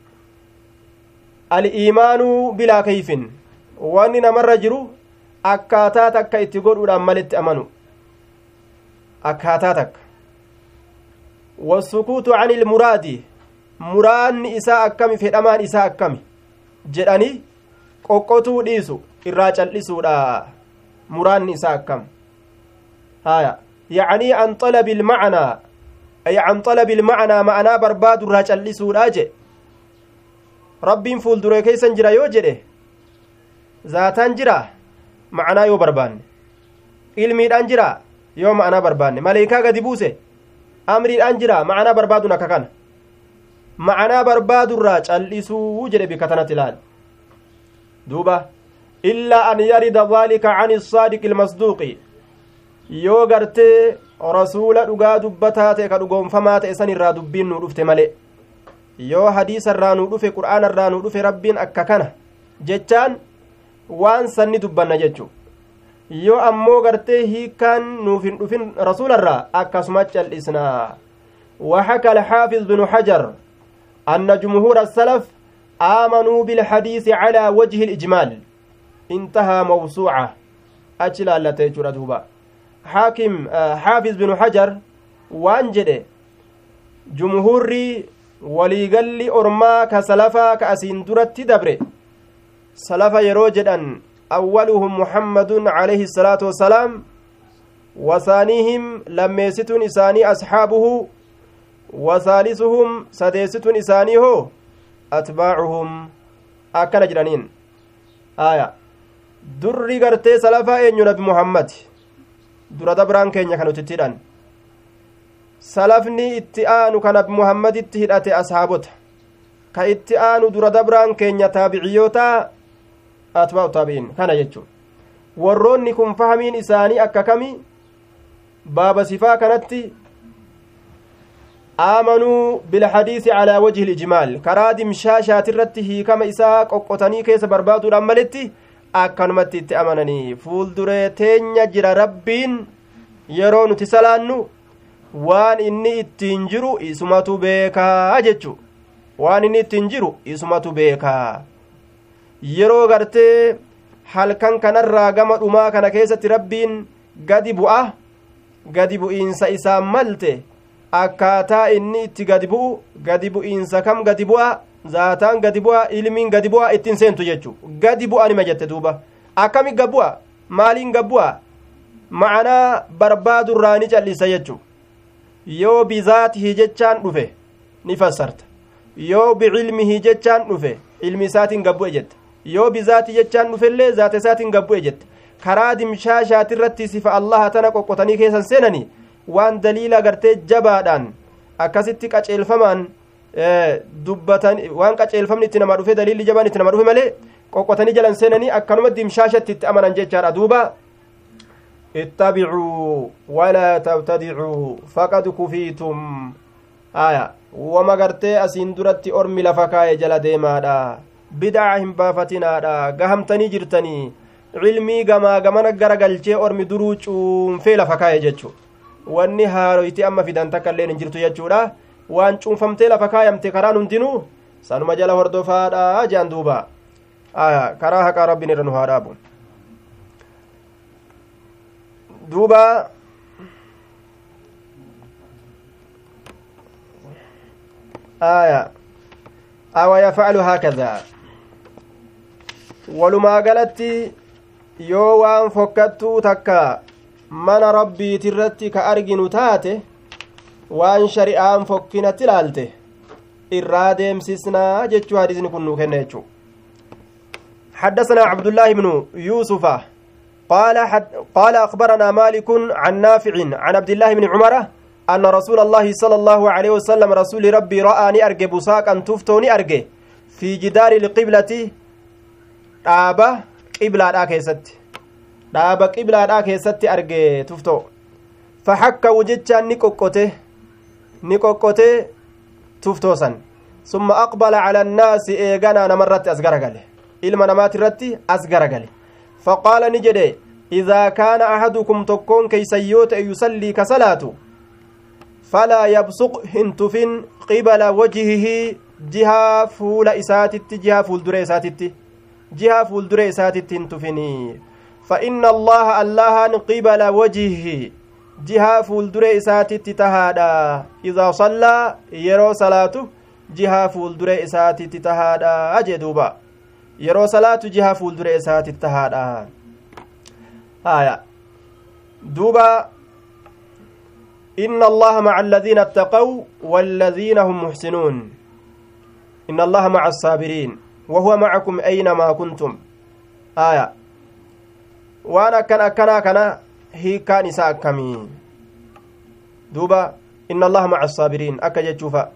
al-iimaanuu bilaa kayfin wanni namarra jiru akkaataa takka itti godhuudhaan malitti amanu akkaataa takka والسكوت عن المراد مران إساء أكمي في الأمان إساء أكمي جداني قوقوتو ديسو الراجل لسو لا مران إساء أكم هايا يعني عن طلب المعنى أي عن طلب المعنى معنى برباد الراجل لسو راجع ربين فول دري كيسن جرا يو جده ذاتان جرا معنى يو بربان علمي دان جرا يو معنى بربان ملائكة قد بوسه amriidhaan jira ma'anaa barbaadun akka kana ma'anaa barbaadurraa cal'isuu jedhe bika tanatti ilaal duuba illaa an yarida dhaalika an isaadiqi ilmasduuqi yoo gartee rasuula dhugaa dubbataa ta'e ka dhugoonfamaa ta'e san irraa dubbiin nuu dhufte male yoo hadiisa irraa nuu dhufe qur'aana irraa nuu dhufe rabbiin akka kana jechaan waan sanni dubbanna jechuu yoo ammoo gartee hiikaan nuuf hin dhufin rasuularraa akkasuma cal'isnaa وحكى الحافظ بن حجر أن جمهور السلف آمنوا بالحديث على وجه الإجمال انتهى موسوعة أجلا التي جردوبا حافظ بن حجر وانجد جمهوري وليقل أرما كسلفا كأسين درت دبر سلفا يروجدا أولهم محمد عليه الصلاة والسلام وثانيهم لما يستون إساني أصحابه وثالثهم سديستون إساني هو أتباعهم أكل جرانين آية دري قرتي سلفا إن نبي محمد در دبران كينيا كانوا تتيران سلفني اتئان كان بمحمد اتهدت أصحابته كاتئان در دبران كينيا تابعيوتا atba'u taabi'in kana jechuun warroonni kun fahamiin isaanii akka kami baaba sifaa kanatti aamanuu bilhadiisi calaa wajhi lijmaal karaa dimshaashaatirratti hiikama isaa qoqqotanii keessa barbaaduudhaan maletti akkanumatti itti amananii fuulduree teenya jira rabbiin yeroo nuti salaannu waan inni ittiin jiru isumatu beekaa jechu waan inni ittiin jiru isumatu beekaa yeroo gartee halkan kanarraa gama dhumaa kana keessatti rabbiin gadi bu'iinsa isaa malte akkaataa inni itti gadi bu'u gadi bu'iinsa kam gadi bu'a zaataan gadi bu'a ilmiin gadi bu'a ittiin seentu jechuu gadi bu'anima jette duuba akkami gabbu'a maaliin gabbu'a ma'anaa barbaadurraa ni callisa jechuu yoo bizaatihi jechaan dhufe ni fassarta yoo bicilmihi jechaan dhufe ilmi isaatiin gabbu'e jette yoo bizaati jechaan dhufellee zaata isaatiin gabbu'e jette karaa dimshaashaatirratti sifa allaha tana qoqqotanii keessan seenanii waan daliila gartee jabaadhaan akkasitti qaceelfamaan dubbatan waan qaceelfamni itti nama dhufe daliilli jabaan itti nama dhufe malee qoqqotanii jalan seenanii akkanuma dimshaashatti itti amanan jechaadha duuba ittabicuu walaa tabtadicuu faqad kufiitum wama gartee asiin duratti ormi lafa kaa'e jala deemaadha bid'aa hin baafatinaadha gahamtanii jirtanii cilmii gamaa gamana gara galchee ormi duruu cuunfee lafa kaa'e jechuu wanni haaroyti amma fidan takka illeen hin jirtu jechuudha waan cuunfamtee lafa kaayamte karaan hundinuu sanuma jala hordofaadha jean duuba karaa haqaa rabbiin irra nu haa dhaabu duuba awa yafcalu haakadhaa walumaa galatti yoo waan fokkattuu takka mana rabbiitirratti ka arginu taate waan shari'aan fokkinatti ilaalte irraa deemsisnaa jechuu hadiisni kun nuu kenna jechuu حدثنا عبد الله بن يوسف قال أخبرنا مالك عن نافع عن عبد الله بن عمر أن رسول الله صلى الله عليه وسلم رسول ربي رآني أرجي بساقا تفتوني أرجي في جدار القبلة dhaaba qiblaadhaa keessatti dhaaba qiblaadhaa keessatti arge tuftoo faxakka wujichaan ni qoqqote tuftoo san summa aqbala cala annaasi eeganaa namarratti as garagale ilma namaatirratti as garagale faqaala ni jedhe idaa kaana ahadukum tokkoon keeysan yoo ta'e yusallii ka salaatu falaa yabsuq hin tufin qibala wajhihi jihaa fuula isaatitti jihaa fuuldure isaatitti jihaa fuuldure isaatitti hin tufinii فإن الله اللهان قبل وجهه جهة فولدر إساتي تهادا إذا صلى يرو صلاته جهة فولدر إساتي تهادا أجدوبا يرو صلاة جهة فولدر إساتي تهادا دوبا إن الله مع الذين اتقوا والذين هم محسنون إن الله مع الصابرين وهو معكم أينما كنتم وانا كان هيكان إساء كمي دوبا إن الله مع الصابرين أكا جتشوفا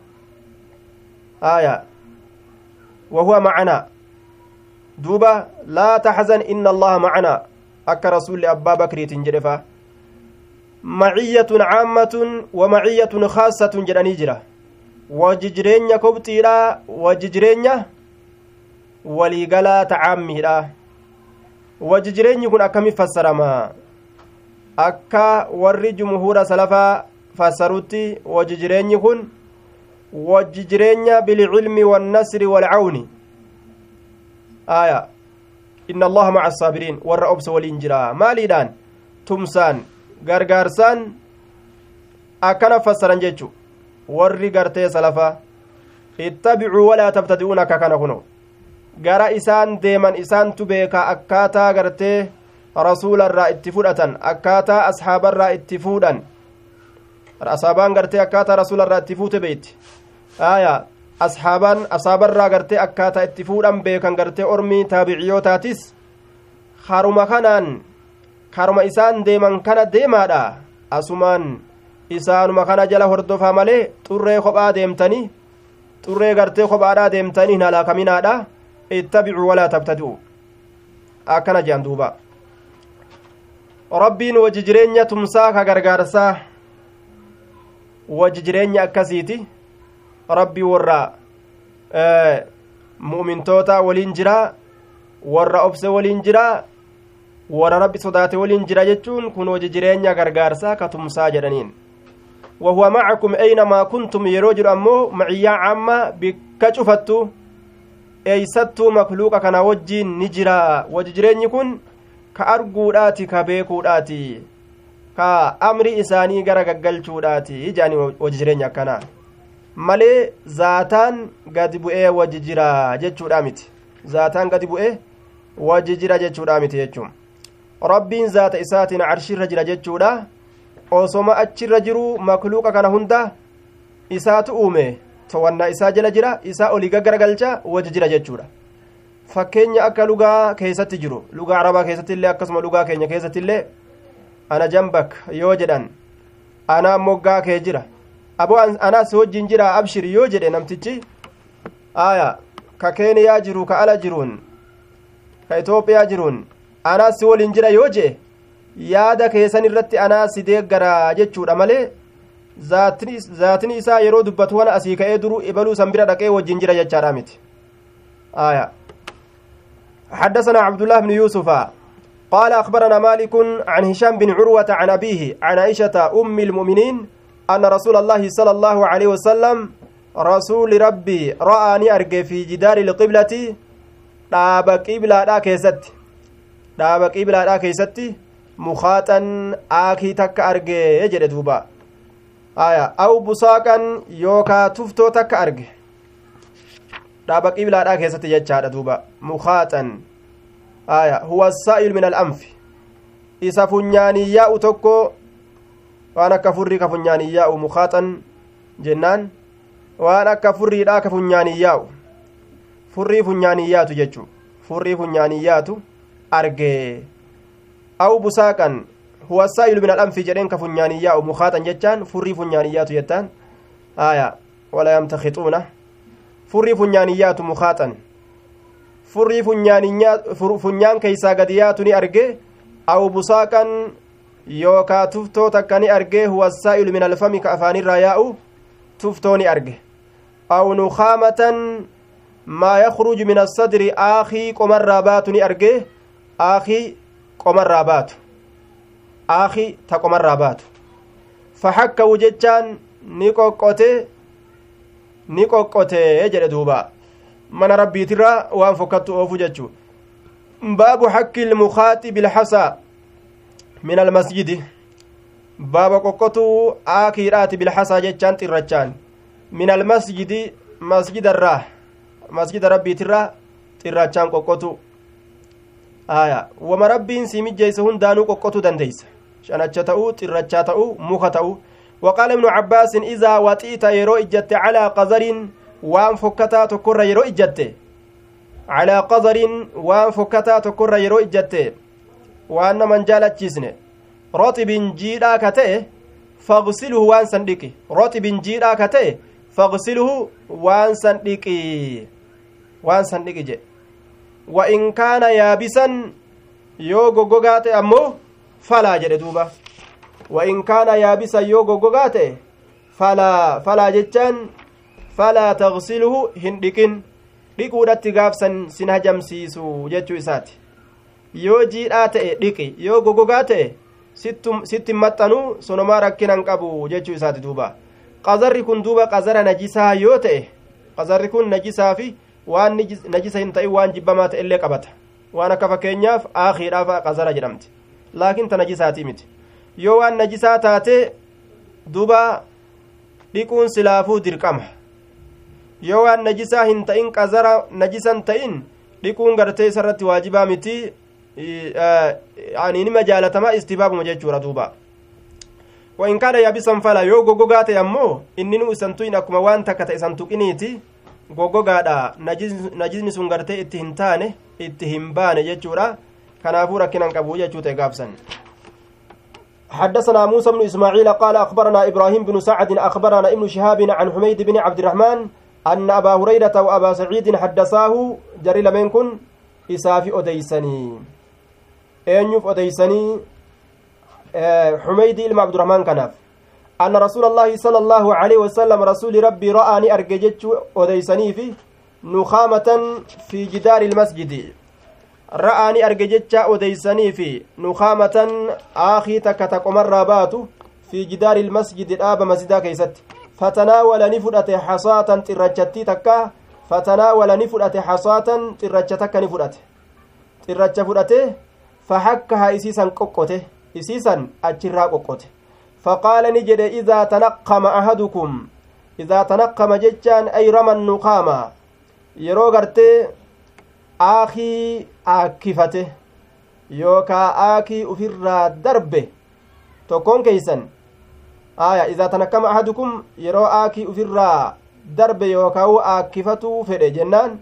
وهو معنا دوبا لا تحزن إن الله معنا أكا رسول أبا بكر تنجرفا معية عامة ومعية خاصة جرانيجرة وججرين كبتيرا وججرين وليقلا تعاميرا wajjireenyi kun akkami fassarama akka warri jumhuura salafaa fassarutti wajjireenyi kun wajjireenya bilcilmi wannasri walcawni inna allaha maca asaabiriin warra obsa waliin jira maaliidhaan tumsaan gargaarsaan akkana fassaran jechu warri gartee salafaa ittabicuu walaa tabtadi'uun akka kana kuno gara isaan deeman isaantu beeka akkaataa gartee rasuularraa itti fudhatan akkaataa ashaabarraa itti fuudhan ashaabaan gartee akkaataa rasuularraa itti fuute beeyti ashaabarraa gartee akkaataa itti fuudhan beekan gartee ormii taabiciyootaatis karuma isaan deeman kana deemaadha asumaan isaanuma kana jala hordofaa malee xurree kophaa deemtanii xurree gartee kophaadhaa deemtanii hin halaakaminaadha اتبعوا ولا تبتدئوا أكنا جان دوبا ربين وججرين تمساك غرغارسا وججرين أكسيتي ربي ورا مؤمن توتا ولينجرا ورا أبس ولينجرا ورا ربي صدات ولينجرا جتون كن وججرين غرغارسا كتمسا جرانين وهو معكم أينما كنتم يروجر أمو معيا عما بكشفتو eeysattuu makluuqa kana wajjiin ni jira wajjireenyi kun ka arguudhaati ka beekuudhaati ka amri isaanii gara gaggalchuudhaati ijaani wajjireenya akkana malee zaataan gadi bu'ee wajjira jechuudha miti zaataan gadi bu'ee wajjira jechuudha miti jechuun rabbiin zaata isaatiin arshirra jira jechuudha osoma achirra jiru makluuqa kana hunda isaatu uume towannaa isaa jala jira isaa olii gaggaragalcha wajji jira jechuudha fakkeenya akka lugaa keessatti jiru lugaa arabaa keessatti illee akkasuma lugaa keenya keessatti illee ana jambak yoo jedhan ana moggaa kee jira aboo anaas wajjin jira abshir yoo jedhe namtichi aya ka keeniyaa jiru ka ala jiruun ka Itoophiyaa jiruun anaas waliin jira yoo jedhe yaada keessan irratti anaas deeggaraa jechuudha malee zaatni isaa yeroo dubbatu wana asii ka'ee duru ibaluu san bira dhaqee wajjin jira jechaadha miti aya حدثنا عبد الله بن يوسف قال أخبرنا مالك عن هشام بن عروة عن أبيه عن عائشة أم المؤمنين أن رسول الله صلى الله عليه وسلم رسول ربي رآني أرجع في جدار القبلة داب قبلة لا كيستي مخاطا آكي تك أرجع يجد دوبا آية أو بصاقا يوكا تفتو تك أرجع داب قبلة لا كيستي يجد دوبا مخاطا آية هو السائل من الأنف إذا فنياني ياء تكو وأنا كفري كفنياني ياء مخاطا جنان وأنا كفري لا كفنياني ياء فري فنيانيات ججو فري فنيانيات أرجي أو بساكا هو السائل من الأنف جرين كفنيانيات مخاطا جتان فري فنيانيات جتان آية ولا يمتخطونه فري فنيانيات مخاطا فري funyaan keeysaa gadiyaatu ni arge aw busaaqan yookaa tuftoo takka ni arge huwa saa'ilu min alfami ka afaanirraa yaa'u tuftoo ni arge aw nukhaamatan maa yakhruju min assadri aakii qomarraa baatu ni arge aakii qomarraa baatu aakii ta qomarraa baatu faxakkawu jechaan ni qoqqote jedhe duubaa mana rabbiitirraa waan fokkattu oofu jechu baabu hakki ilmukaati bilxasa min almasjidi baaba qoqqotuu aakiidhaati bilxasaa jechaan xirrachaan min almasjidi masjidarraa masjida rabbiitirraa xirrachaan qoqqotu aya wama rabbiin si mijjeeyse hundaanuu qoqqotuu dandeeysa shanacha ta'uu xirrachaa ta'uu muka ta'uu وقال ابن عباس إذا وطئت يرو إجت على قذر waan fokkataa tokkorra yeroo ijjatte calaa qadarin waan fokkataa tokkorra yeroo ijjatte waan naman jaalachiisne roxibin jiidhaa ka ta'e faqsiluhu waan san dhiqi roxibin jiidhaa ka ta'e faqsiluhu waan san dhiqi jedhe wa in kaana yaabisan yoo goggogaa ta'e ammoo falaa jedhe duuba wa in kaana yaabisan yoo goggogaa ta'e falaa jechaan فلا تغسله هندكن dhiquudhatti gaafsan sin hajamsiisu jechuu isaati yoo jiidhaa ta'e dhiqi yoo gogogaa ta'e sitti maxxanuu sonomaa rakkinan qabu jechuu isaati duuba qazarri kun duuba qazara najisaa yoo ta'e qazarri kun najisaa fi waan najisa hin ta'in waan jibbamaa ta'e illee qabata waan akka fakkeenyaaf aakiidhaaf qazara jedhamti laakiin ta najisaati miti yoo waan najisaa taate duuba dhiquun silaafuu dirqama yoo waan najisaa hin ta'in qazara najisan ta'in dhiquun gartee isarratti waajibaa miti nima jaalatamaa istibaabuma jechuudha duuba wa in kaana yaabisan fala yoo goggogaa ta'e ammoo inni nu isan tu'in akkuma waan takka ta'e isan tuqiniiti goggogaadha najisni sun gartee itti hin taane itti hin baane jechuudha kanaafuu rakkinan qabu jechuu ta'e gaafsan حدثنا موسى بن إسماعيل قال أخبرنا إبراهيم بن سعد أخبرنا ابن شهاب عن حميد بن عبد الرحمن أن أبا هريرة وأبا سعيد حدثاه جري لمن كن إسافي أديسني أنيف أديسني حميد بن عبد الرحمن كناف أن رسول الله صلى الله عليه وسلم رسول ربي رآني أرججت أديسني في نخامة في جدار المسجد رآني أرججت أديسني في نخامة آخي تكتك مرابات في جدار المسجد الآب مسجدا كيست فتناول نفرة حصاة ترجتي تكا فتناول نفرة حصاة ترجتك نفرة ترجت فرته فحكها إسيسا قوقته إسيسا أجرها قوقته فقال نجد إذا تنقم أحدكم إذا تنقم ججان أي رمى النقامة يروغرته آخي آكفته يوكا آكي أفر دربه تكون كيسا إذا تنكم أحدكم يرو آكي أفر درب يوكاو آكفتو فده جنان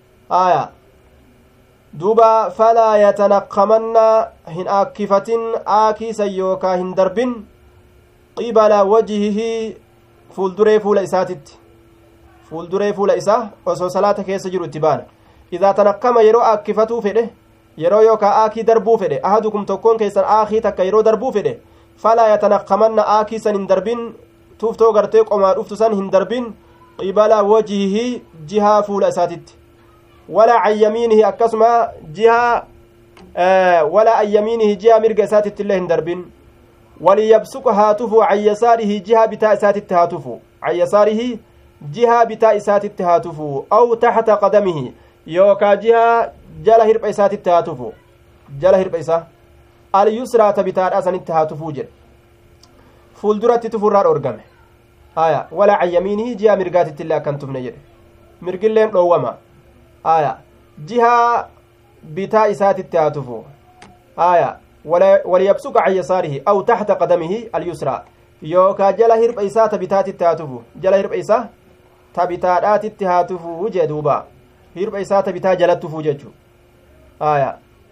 دوبا فلا يتنقمن هن آكفة آكي سيوكا هن درب قبل وجهه fuulduree fuula isaatitti fuulduree fuula isaa osoo salaata keessa jiru itti baana idaa tanaqqama yeroo akkifatuu fedhe yeroo yookaa aakii darbuu fedhe ahadukum tokkoon keessan aakii takka yeroo darbuu fedhe falaa yatanaqqamanna aakii san hin darbin tuuftoo gartee qomaa dhuftu san hin darbin qibala wajihihi jihaa fuula isaatitti walaa an yamiinihi akkasuma jihaa walaa an yamiinihi jihaa mirga isaatitti illee hin darbin waliyabsuqa haa tufu an yasaarihi jihaa bitaa isaatitti haa tufu an yasaarihi jihaa bitaa isaatitti haa tufu aw taxta qadamihi yookaa jihaa jala hirpha isaatitti haa tufu jala hirpha isaa alyusraata bitaadhaa sanitti haa tufuu jedhe fuulduratti tufurraa dhoorgame aya walaa an yamiinihi jihaa mirgaatitti illee akkan tufne jedhe mirgilleen dhoowwama aya jihaa bitaa isaatitti haa tufu aya waliyabsuqa an yasaarihi aw taxta qadamihi alyusraa yookaa jala hirpha isaa ta bitaatitti haa tufu jala hirpha isaa ta bitaadhaatitti haa tufuu jee duuba hirpha isaa ta bitaa jalatti tufuu jechuu aya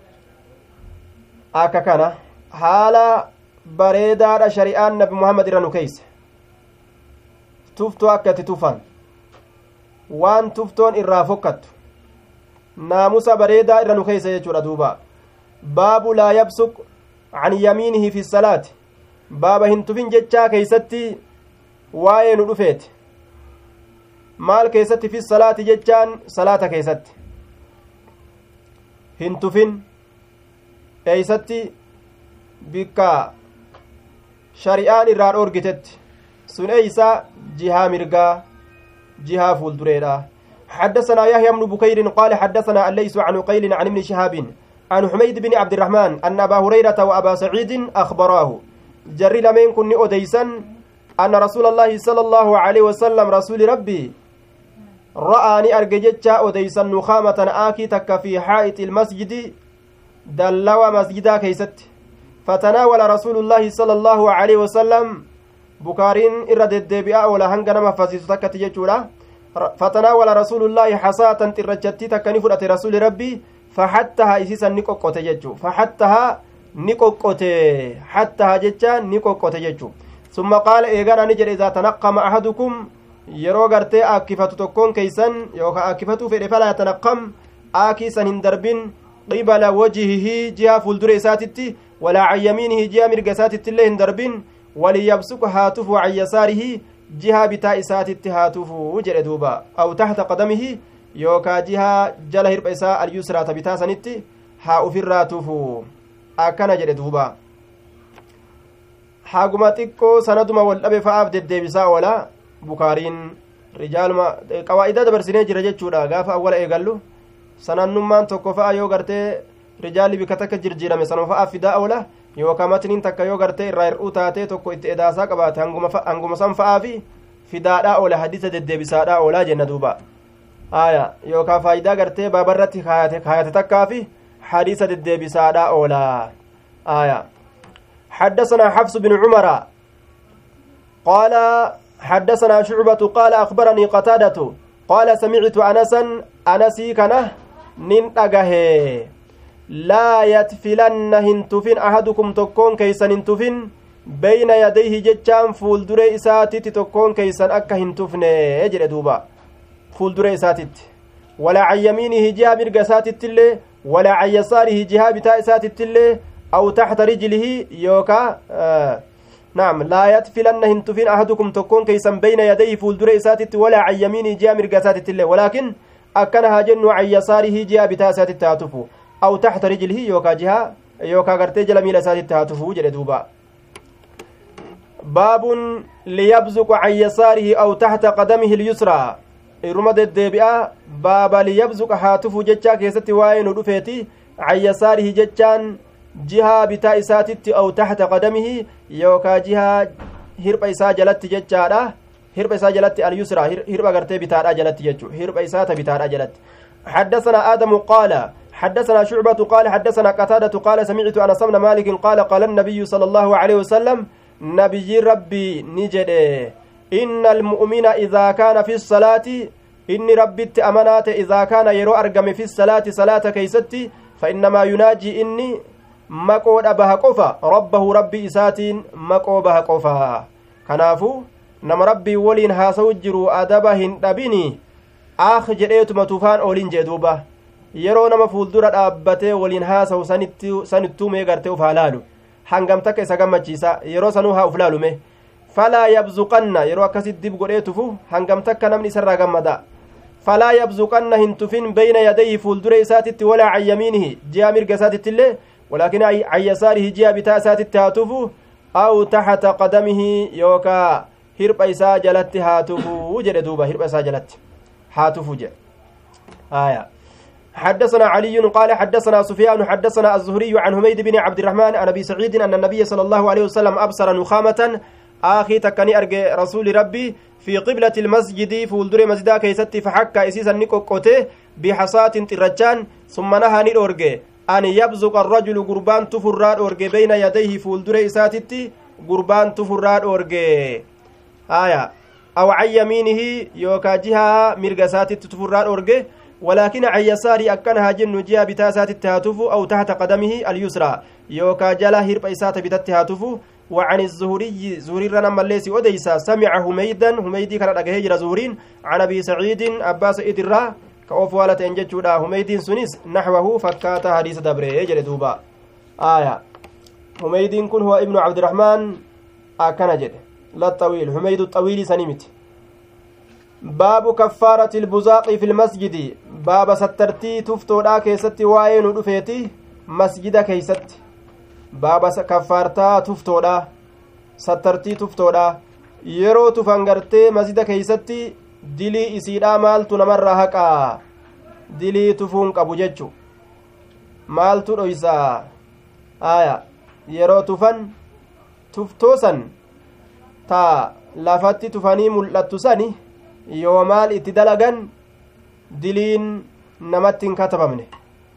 akka kana haala bareedaadha shari'aan nabi muhammad irra nu keeyse tuftoo akka itti tufan waan tuftoon irraa fokkattu naamusa bareedaa irra nu keeyse jechuudha duuba baabu laa yabsuq an yamiinihi fi salaati baaba hin tufin jechaa keeysatti waa'ee nu dhufeeti maal keessatti fi salaati jechaan salaata keessatti hin tufin eeysatti bikka shari'aan irraa dhoorgitetti sun eeysa jihaa mirgaa jihaa fuuldureedha حدثنا يحيى بن بكير قال حدثنا الليث عن عقيل عن ابن شهاب عن حميد بن عبد الرحمن أن أبا هريرة وأبا سعيد أخبراه جري لمن كن أديسا أن رسول الله صلى الله عليه وسلم رسول ربي رآني أرججتشا أديسا نخامة آكي تك في حائط المسجد دلوا مسجدا كيست فتناول رسول الله صلى الله عليه وسلم بكارين إرد الدبياء ولا هنغنا مفاسيس تكت يجولا فتناول رسول الله حصاة ترجتي تكني رسول ربي فحتها إسيسا نقوقوت يجو فحتها نقوقوت حتها جتشا نقوقوت يجو ثم قال إيغانا نجر إذا تنقم أحدكم yeroo gartee akkifatu tokkoon keeysan yookaan akkifatu fedhe falaa yatanaqam aakiisan hin darbin qibala wajihihi jiha fuuldure isaatitti walaa an yamiinihi jiha mirga isaatitti illee hin darbin waliyabsuqa haa tufu an yasaarihi jiha bitaa isaatitti haa tufu jedhe duuba aw taxta qadamihi yookaa jiha jala hirpha isaa alyusraata bitaa sanitti haa ufirraa tufu akkana jedhe duuba haguma xiqqoo sanaduma wal dhabe fa'aaf deddeebisaa oola bukaariin rijaaluma qawaa'ida dabarsinee jira jechuudha gaafa awwala eegallu sanannummaan tokko fa'a yoo gartee rijaalli bika takka jirjiirame sanuma fa'a fidaa oola yookaan matniin takka yoo gartee irraa hir'uu taatee tokko itti edaasaa qabaate hanguma san fa'aa fi fidaadhaa oola hadiisa deddeebisaadhaa oolaa jenna duuba aya yookaan faayidaa gartee baabarratti kaayate takkaa fi hadiisa deddeebisaadhaa oolaa aya حدثنا حفص بن عمر قال حدثنا شعبة قال أخبرني قتادة قال سمعت أنسا أنسي كنه ننتقه لا يتفلن هنتفن أحدكم تكون كيسا هنتفن بين يديه جتشان فولدري إساتت تكون كيسا أكا هنتفن يجري دوبا فولدري إساتت ولا عن يمينه جهة مرقساتت اللي ولا عن يساره جهة بتاء إساتت اللي أو تحت رجله يوكا نعم لا يتفلن هنتفين أحدكم تكون كيسا بين يديه فولدر إساتت ولا عن يمينه جاء مرقساتت الله ولكن أكنها جن عن يساره جاء بتاسات التهاتفو أو تحت رجله يوكا جهة يوكا قرتجل ميل سات التهاتفو جلدوبا باب ليبزق عن يساره أو تحت قدمه اليسرى رمد الدبئة باب ليبزق هاتفو جتشا كيست واين ودفيتي عن يساره جتشان jihaa bitaa isaatitti aw taxta qadamihi yookaa jihaa hirpha isaa jalatti jechaadha hirpha isaa jalatti alyusraa hirpha gartee bitaadha jalatti jechu hirpha isaa ta bitaadha jalatti حدثنا آدم قال حدثنا شعبة قال حدثنا قتادة قال سمعت أنس بن مالك قال قال النبي صلى الله عليه وسلم نبي ربي نجد إن المؤمن إذا كان في الصلاة إن ربي أمانات إذا كان يرو أرقم في الصلاة صلاة كيستي فإنما يناجي إني maqoodha baha qofa rabbahu rabbi isaatiin maqoo baha qofa kanaafu nama rabbii waliin haasawu jiru adaba hin dhabini aakh jedheetuma tufaan ooliin jee duuba yeroo nama fuuldura dhaabbatee waliin haasawu sanittuu mee gartee uf haalaalu hangam takka isa gammachiisa yeroo sanuu haa uf laalume falaa yabzuqanna yeroo akkasit dib godhee tufu hangam takka namni isarraa gammada falaa yabzuqanna hin tufin bayna yadayhi fuuldura isaatitti walaa can yamiinihi ji'a mirga isaatitti illee walaakin can yasaarihi ji'a bitaa isaatitti haa tufu aw taxta qadamihi yookaa hirpha isaa jalatti haa tufu jedhe duuba hirpha isaa jalatti haa tufu jedhe آية حدثنا علي قال حدثنا سفيان حدثنا الزهري عن حميد بن عبد الرحمن عن ابي سعيد ان النبي صلى الله عليه وسلم ابصر نخامة آخي تكني أرجع رسول ربي في قبلة المسجد فولدر مسجدا كيستي فحكى إسيسا نكوكوته بحصاة ترجان ثم نهى نورجع أن يبزق الرجل قربان تفراد أورجع بين يديه فولدر إساتتي قربان تفراد أورجع آية أو عن يمينه يوكا جهة مرقسات تفراد أورجع ولكن عن يساري أكنها جن جهة بتاسات التهاتف أو تحت قدمه اليسرى يوكا جلا هرب إسات بتتهاتف وعن الزهري زهري رنا مليسي وديسا سمع هميدي كان أجهجر زهرين عن أبي سعيد أباس إدرا كأوفوالة إنجتشودا هميدين سنيس نحوه فكات حديث دبره يجري دوبا آية هميدين كن هو ابن عبد الرحمن أكنجد لا الطويل هميد الطويل سنمت باب كفارة البزاق في المسجد باب سترتي تفتودا كيستي واين ودفيتي مسجد كيستي baaba kaffaartaa tuftoodha sattartii tuftoodha yeroo tufan gartee masjida keeysatti dilii isiidha maaltu namarraa haqaa dilii tufuun qabu jechu maaltu dhoysaa aya yeroo tufan tuftoosan taa lafatti tufanii mul'attu sani yoo maal itti dalagan diliin namatti hin katabamne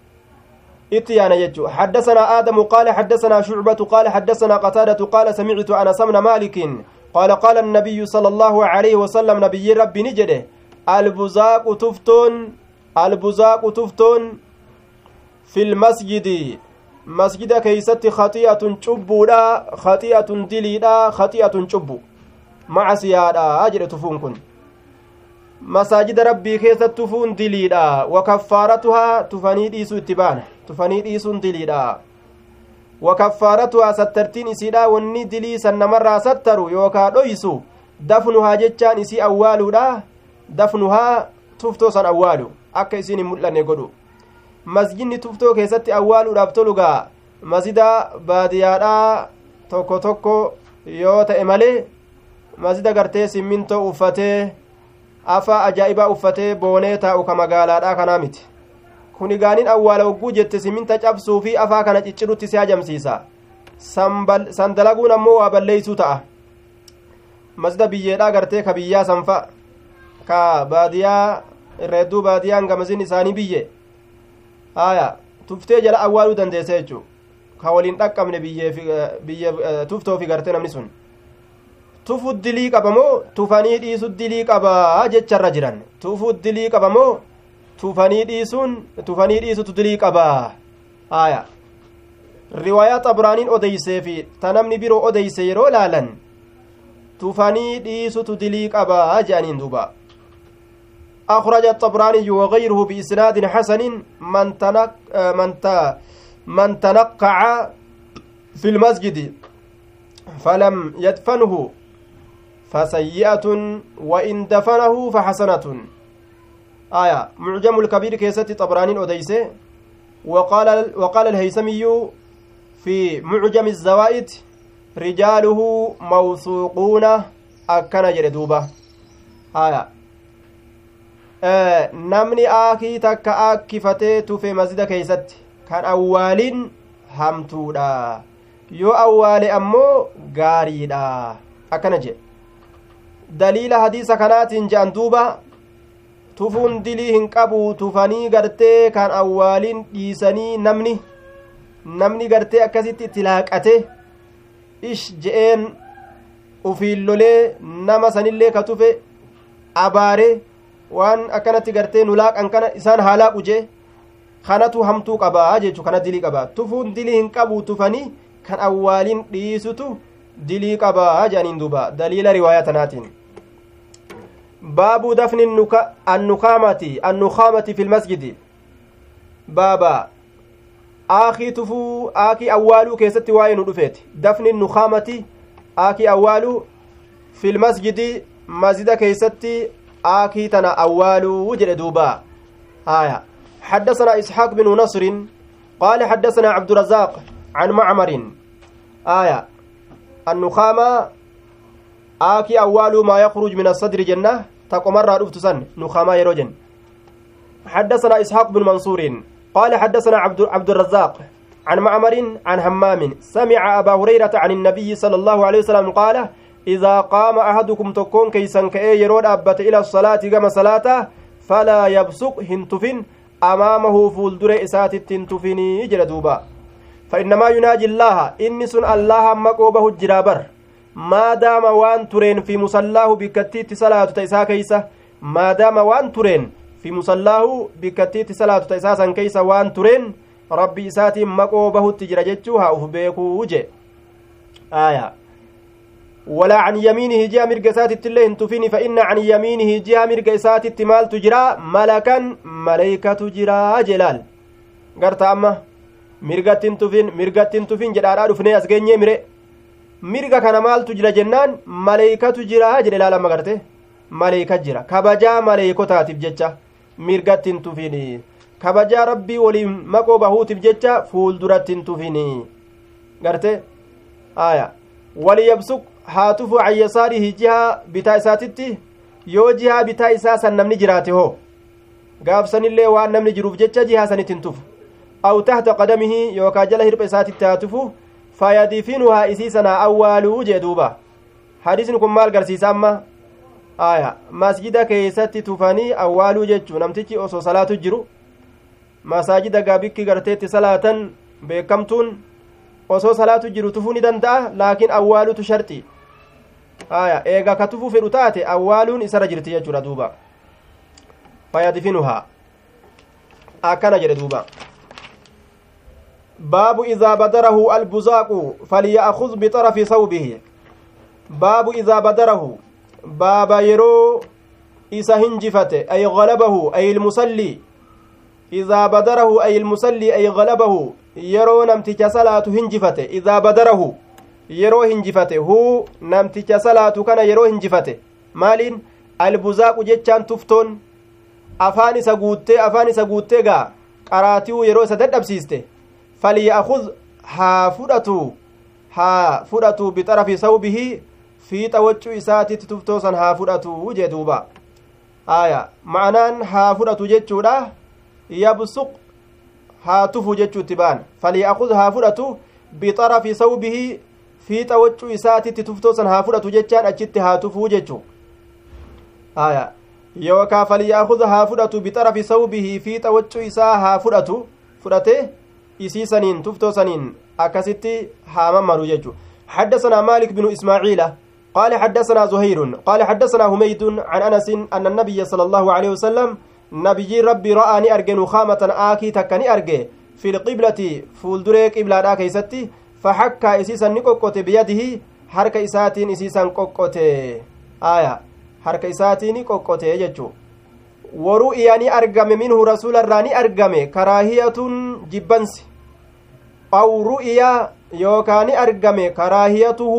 اتيانا يجو حدثنا آدم قال حدثنا شعبة قال حدثنا قتادة قال سمعت أنس بن مالك قال قال النبي صلى الله عليه وسلم نبي ربي نجده البزاق تفتون في المسجد مسجد كيست خطيئة شبودا خطيئة دليدا خطيئة شبو مع سيادا أجر تفون كن مساجد ربي كيست تفون دليدا وكفارتها تفني ديسو اتبانه tufanii dhiisuun diliidha wakaffaaratuhaa sattartiin isiidha wanni dilii san namarraa sattaru yookaa dhoysu dafnuhaa jechaan isii awwaaluudha dafnuhaa tuftoo san awwaalu akka isiin hin mul'anne godhu masjidni tuftoo keessatti awwaaluudhaaf tolugaa masjida baadiyaadhaa tokko tokko yoo ta'e malee masjida gartee simmintoo uffatee afaa ajaa'ibaa uffatee boonee taa'u ka magaalaadhaa kanaa miti kuni gaanin awwaala hogguu jette siminta cabsuu fi afaa kana ciccirutti si hajamsiisa san dalaguun ammoo waa balleeysuu ta'a masjida biyyeedhaa gartee ka biyyaa sanfa ka baadiyaa irreedduu baadiyaan gamazin isaanii aya tuftee jala awwaaluu dandeessa jechuu ka waliin dhaqqabne biyye tuftoo fi gartee namni sun tufu dilii qabamoo tufanii dhiisu dilii qabaa jecharra jiran tufu dilii qabamoo tufanii dhiisutu dilii qabaa aya riwaayaa xabraaniin odeysee fi tanamni biroo odeyse yeroo laalan tufanii dhiisutu dilii qabaa je'aniin duuba أخرج الطبراني وغيره بإسناد حسن من تنقع في المسجد فلم يدفنه فسيئة وإن دفنه فحسنة آية معجم الكبير كيست طبراني أديسه وقال الهيثمي في معجم الزوائد رجاله موثوقون أكن جردوبة آية namni aakii takka aakkifatee tufe masjida keeysatti kan awwaalin hamtuudha yoo awwaale ammoo gaariidha akkana jedhe daliila hadiisa kanaatiin je'an duuba tufuun dilii hin qabu tufanii gartee kan awwaalin dhiisanii namni gartee akkasitti itti laaqate ish je'een ufiin lolee nama sanillee ka tufe abaare waan akkanatti gartee nu laaqan kana isaan haalaaqu jee kanatu hamtuu qabaa jechu kana dilii qabaa tufuun dilii hin qabu tufanii kan awwaalin dhiisutu dilii qabaa jeaniin duuba daliila riwaayaa tanaatiin باب دفن النخامة في المسجد بابا آخي تفو آخي أولو كيست واين رفيت دفن النخامة آخي أولو في المسجد مسجد كيست آخي تنا أولو وجل دوبا آية حدثنا إسحاق بن نصر قال حدثنا عبد الرزاق عن معمر آية النخامة آكي أول ما يخرج من الصدر جنة تقمر رفت سن نخامة يروجن حدثنا إسحاق بن منصور قال حدثنا عبد الرزاق عن معمر عن همام سمع أبا هريرة عن النبي صلى الله عليه وسلم قال إذا قام أحدكم تكون كيسا كأي يرود أبت إلى الصلاة كما صلاته فلا يبصق هنتفن أمامه فولدر إسات التنتفني جلدوبا فإنما يناجي الله إنس الله مقوبه الجرابر ما دام وان ترين في مصلاه بكتيت صلاة تيسا كيسة ما دام وان ترين في مصلاه بكتيت صلاة تيسا كيسة وان ترين ربي إسات مقوبه التجرجتها أفبيكو وجه آية ولا عن يمينه جاء مرقسات التلين تفيني فإن عن يمينه جاء مرقسات التمال تجرى ملكا ملائكة تجرى جلال قرت أما مرقة تفين جدارا رفني أسجني مرئ mirga kana maaltu jira jennaan maleeykatu jira jedhe laalama garte maleeyka jira kabajaa maleeykotaatiif jecha mirgatti hin tufini kabajaa rabbii waliin maqoo bahuutiif jecha fuulduratti hin tufini garte aya waliyabsuq haa tufu can yasaarihi jihaa bitaa isaatitti yoo jihaa bitaa isaa san namni jiraate hoo gaafsanillee waan namni jiruuf jecha jihaa sanitti hin tufu aw tahta qadamihi yookaa jala hirpha isaatitti haa tufu فيدفنها إسيسنا أول جدوبا حديث كن مال غرسيسا أما آية مسجد كيست تفاني أول جدو نمتكي أصو صلاة جرو مساجد قابك غرتيت صلاة بكمتون أصو صلاة جرو تفوني دندا لكن أول تشرتي آية إيغا كتفو في رتاتي أول إسر جرتي يجرى دوبا فيدفنها أكنا جدوبا باب إذا بدره البزاق فليأخذ بطرف ثوبه باب إذا بدره باب يرو إذا هنجفت أي غلبه أي المصلي إذا بدره أي المصلي أي غلبه يرو نمتك صلاة هنجفت إذا بدره يرو هنجفت هو نمتك صلاة كان يرو هنجفت مالين البزاق جتشان تفتون أفاني سقوتي غا قراتيو يرو سدد أبسيسته فليأخذ ها فرأتو بطرف ثوبه في توجه إساتي تفتوسا ها فرأتو جدوبا آية معنان ها فرأتو جتشودا يبسق ها تفو جتشو تبان فليأخذ ها فرأتو بطرف ثوبه في توجه إساتي تفتوسا ها فرأتو جتشان أجت ها تفو جتشو آية يوكا فليأخذ ها فرأتو بطرف ثوبه في توجه إسا ها فرأته isii saniin tuftoo saniin akkasitti haamammaru jechu حدثنا مالك بن إسماعيل قال حدثنا زهير قال حدثنا هميد عن أنس أن النبي صلى الله عليه وسلم نبي ربي رآني أرجي نخامة آكي تكني أرجي في القبلة فولدريك إبلا كيستي فحكى إسيسا نكوكوت بيده حركة إساتين إسيسا كوكوت آية حركة إساتين كوكوت يجو ورؤياني أرجم منه رسول الراني أرجم كراهية جبنس أو رؤيا يوكاني أرجم كراهيته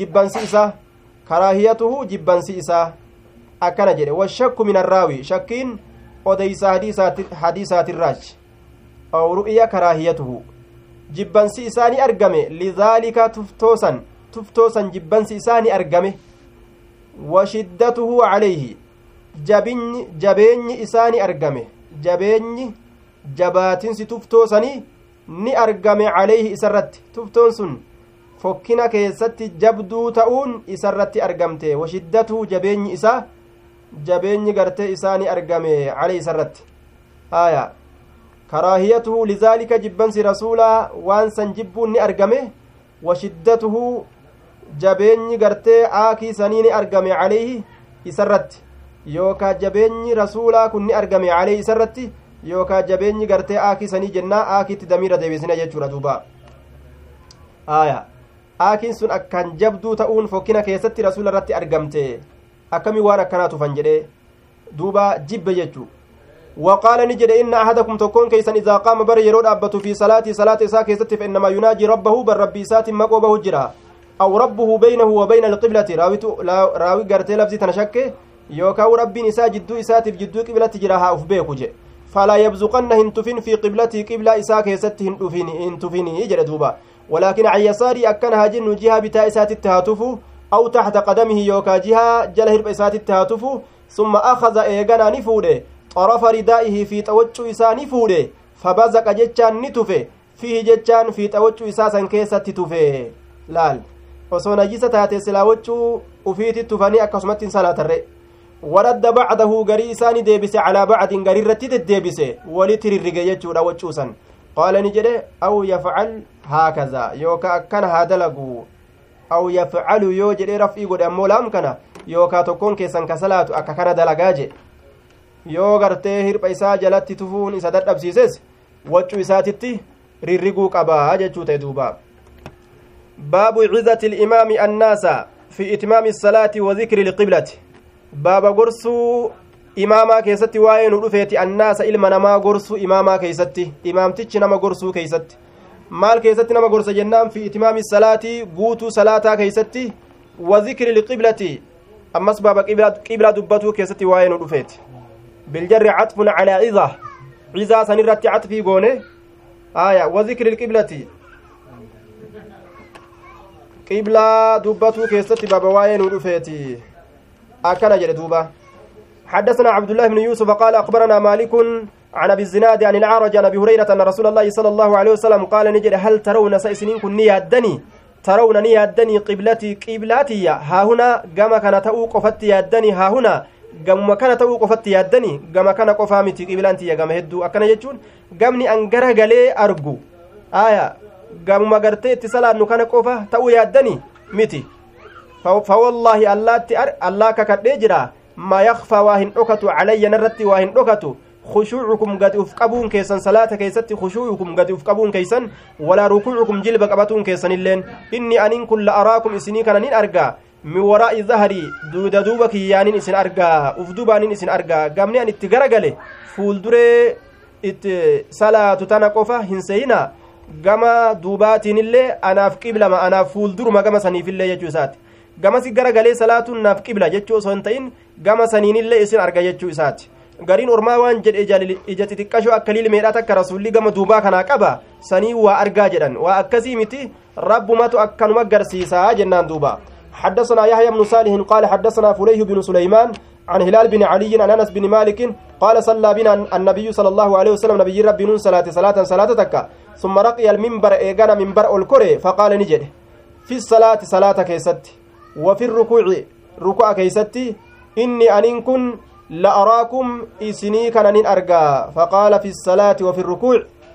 جبنس إسا أكن جري والشك من الراوي شكين وديس حديثات الراج أو رؤيا كراهيته جبنس إساني أرجم لذلك تفتوسا جبنس إساني أرجم وشدته عليه jabeenyi isaani argame jabaatinsi tuftoosanii ni argame calayhi isarratti tuftoon sun fokkina keessatti jabduu ta'uun isarratti argamte washiddatu jabeenyi gartee isaani argame calayhi isarratti aya karaahiyatuhu lizaalika jibbansi rasuulaa waan san jibbuun ni argame washiddatuhu jabeenyi gartee aakii sanii ni argame calayhi isarratti yookaa jabeenyi rasuulaa kun ni argame calee isarratti yookaa jabeenyi gartee aakisanii jennaa aakitti damiira deebisina jechuudha duuba aya aakiin sun akkaan jabduu ta'uun fokkina keessatti rasuula irratti argamte akkami waan akkanaa tufan jedhee duuba jibbe jechuu وقال نجد إن أحدكم تكون كيسا إذا قام بر يرود أبته في صلاة إساء كيست فإنما يناجي ربه بر ربي إسات مقوبه جرا أو ربه بينه وبين القبلة راوي قرتي لفظي تنشك يوكاو ربي نساء جدو إسات في جدو قبلة جراها أفبيك جي فلا يبزقن هنتفين في قبلتي قبلة إساء كيست هنتفيني جرى دوبا ولكن عن يساري أكنها جن جهة بتاء إسات التهاتف أو تحت قدمه يوكا جهة جلهر بإسات التهاتف ثم أخذ إيغانا نفوده طرف ردائه في توجه إساني فوده فبزق جتشان نتفه فيه جتشان في توجه إساسا كيسة تتفه لال وصونا جيسة تاتي سلاوجه وفيه تتفاني أكسمت صلاة الرئ ورد بعده غري إساني ديبس على بعد غري رتد الديبس ولتر الرقية وجوسا قال نجده أو يفعل هكذا يوكا أكن هذا لقو أو يفعل يوجد رفئي قد أمول أمكنا يوكا تكون كيسا كسلاة أككنا دلقاجي yoo gartee hirpha isaa jalatti tufuun isa dadhabsiises waccuu isaatitti rirriguu qabaa jechuu ta'e duuba baabu cizati limaami annaasa fi itmaami salaati wa dikri liqiblati baaba gorsuu imaamaa keessatti waa'ee nu dhufeeti annaasa ilma namaa gorsuu imaamaa keeysatti imaamtichi nama gorsuu keeysatti maal keessatti nama gorsa jennaan fi itmaami salaati guutuu salaataa keeysatti wa dikri liqiblati ammas baaba qiblaa dubbatuu keessatti waa'ee nu dhufeeti بالجر عطف على عظة سنرت عطفي قونه وذكر القبلة قبلة دبته كيستي بابواين ورفيتي أكن جلدوبة حدثنا عبد الله بن يوسف قال أخبرنا مالك عن أبي الزناد عن العرج عن أبي هريرة أن رسول الله صلى الله عليه وسلم قال نجد هل ترون سيسنين كني الدني ترون ني الدني قبلتي ها هنا كما كان تؤوق فتي الدني ها هنا gamuma kana ta'uu qofatti yaaddanii gama kana qofaa miti qiblaantii gama hedduu akkana jechuun gamni an garagalee argu gamuma gartee itti salaannu kana qofa ta'uu yaaddanii miti fawallaahi allaa kakadhee jira ma yakfaa waa hin dhokatu calayya narratti waa hin dhokatu khushuucukum gadi uf qabuun keessan salaata keessatti khushuucukum gadi uf qabuun keessan walaa rukuucukum jilba qabatuun keessanilleen inni anin kun la araakum isinii kana nin argaa min waraa'i zahrii duuda duuba kiyyaanin isin argaa uf dubaanin isin argaa gamni an itti garagale fuulduree itti salaatu tana qofa hin seeyina gama duubaatiinillee anaaf qiblama anaaf fuulduruma gama saniifillee jechuu isaati gamasi garagalee salaatuun naaf qibla jechuu osoo hin ta'in gama saniinillee isin arga jechuu isaati gariin ormaa waan jedhe ija xixiqqashoo akka lilmeedhaa takka rasuulli gama duubaa kanaa qaba sanii waa argaa jedhan waa akkasii miti rabbumatu akkanuma garsiisaa jennaan duuba حدثنا يحيى بن صالح قال حدثنا فليه بن سليمان عن هلال بن علي عن انس بن مالك قال صلى بنا النبي صلى الله عليه وسلم نبي ربي نون صلاة تكا ثم رقي المنبر ايغانا منبر الكري فقال نجد في الصلاة صلاة كيست وفي الركوع ركوع كيست إني أن كن لأراكم إسني كان أرقى فقال في الصلاة وفي الركوع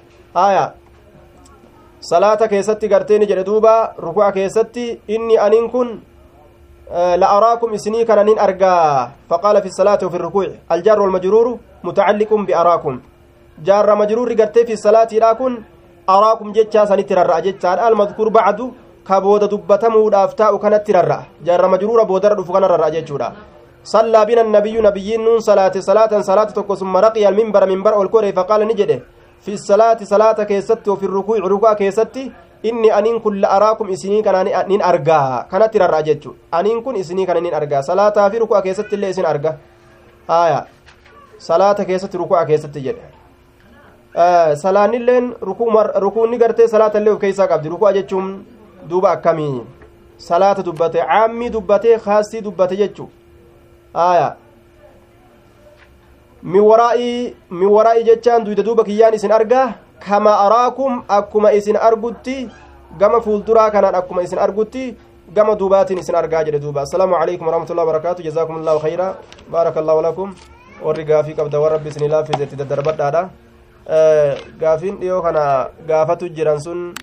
صلاة كيستي قرتين جردوبا ركوع كيستي إني أن كن لأراكم إسني كان أرقى فقال في الصلاة وفي الركوع الجار والمجرور متعلق بأراكم جار مجرور قرتي في الصلاة راكن أراكم جتشا سنترر جتشا المذكور بعد كبود دبتمو دافتاء كانت ترر جار مجرور بودر دفقان الرر جتشورا صلى بنا النبي نبي نون صلاة تكو ثم رقي المنبر منبر والكوري فقال نجده في الصلاة صلاة كيست وفي الركوع ركوع كيست إني أنين كل أراكم إسنين كان نين أرجع كانت ترى راجتشو أنين كن إسنين كان نين أرجع صلاة في ركوع كيست اللي إسن أرجع صلاة كيست ركوع كيست جد صلاة نلين ركوع نقرت صلاة اللي كيسا قبل ركوع جتشوم دوبا كمي صلاة دبته عامي دبته خاصي دبته جتشو من ورائي جتشان دوبا كيان إسن أرجع كما أراكم أكما إسن أرجوتي كما فولترا كان أكما إسن أرجوتي كما دوبات إسن أرجع جل دوبا السلام عليكم ورحمة الله وبركاته جزاكم الله خيرا بارك الله لكم ورجع في قبض ورب بسم الله في ذات الدربات هذا غافين ديو كنا غافتو جيرانسون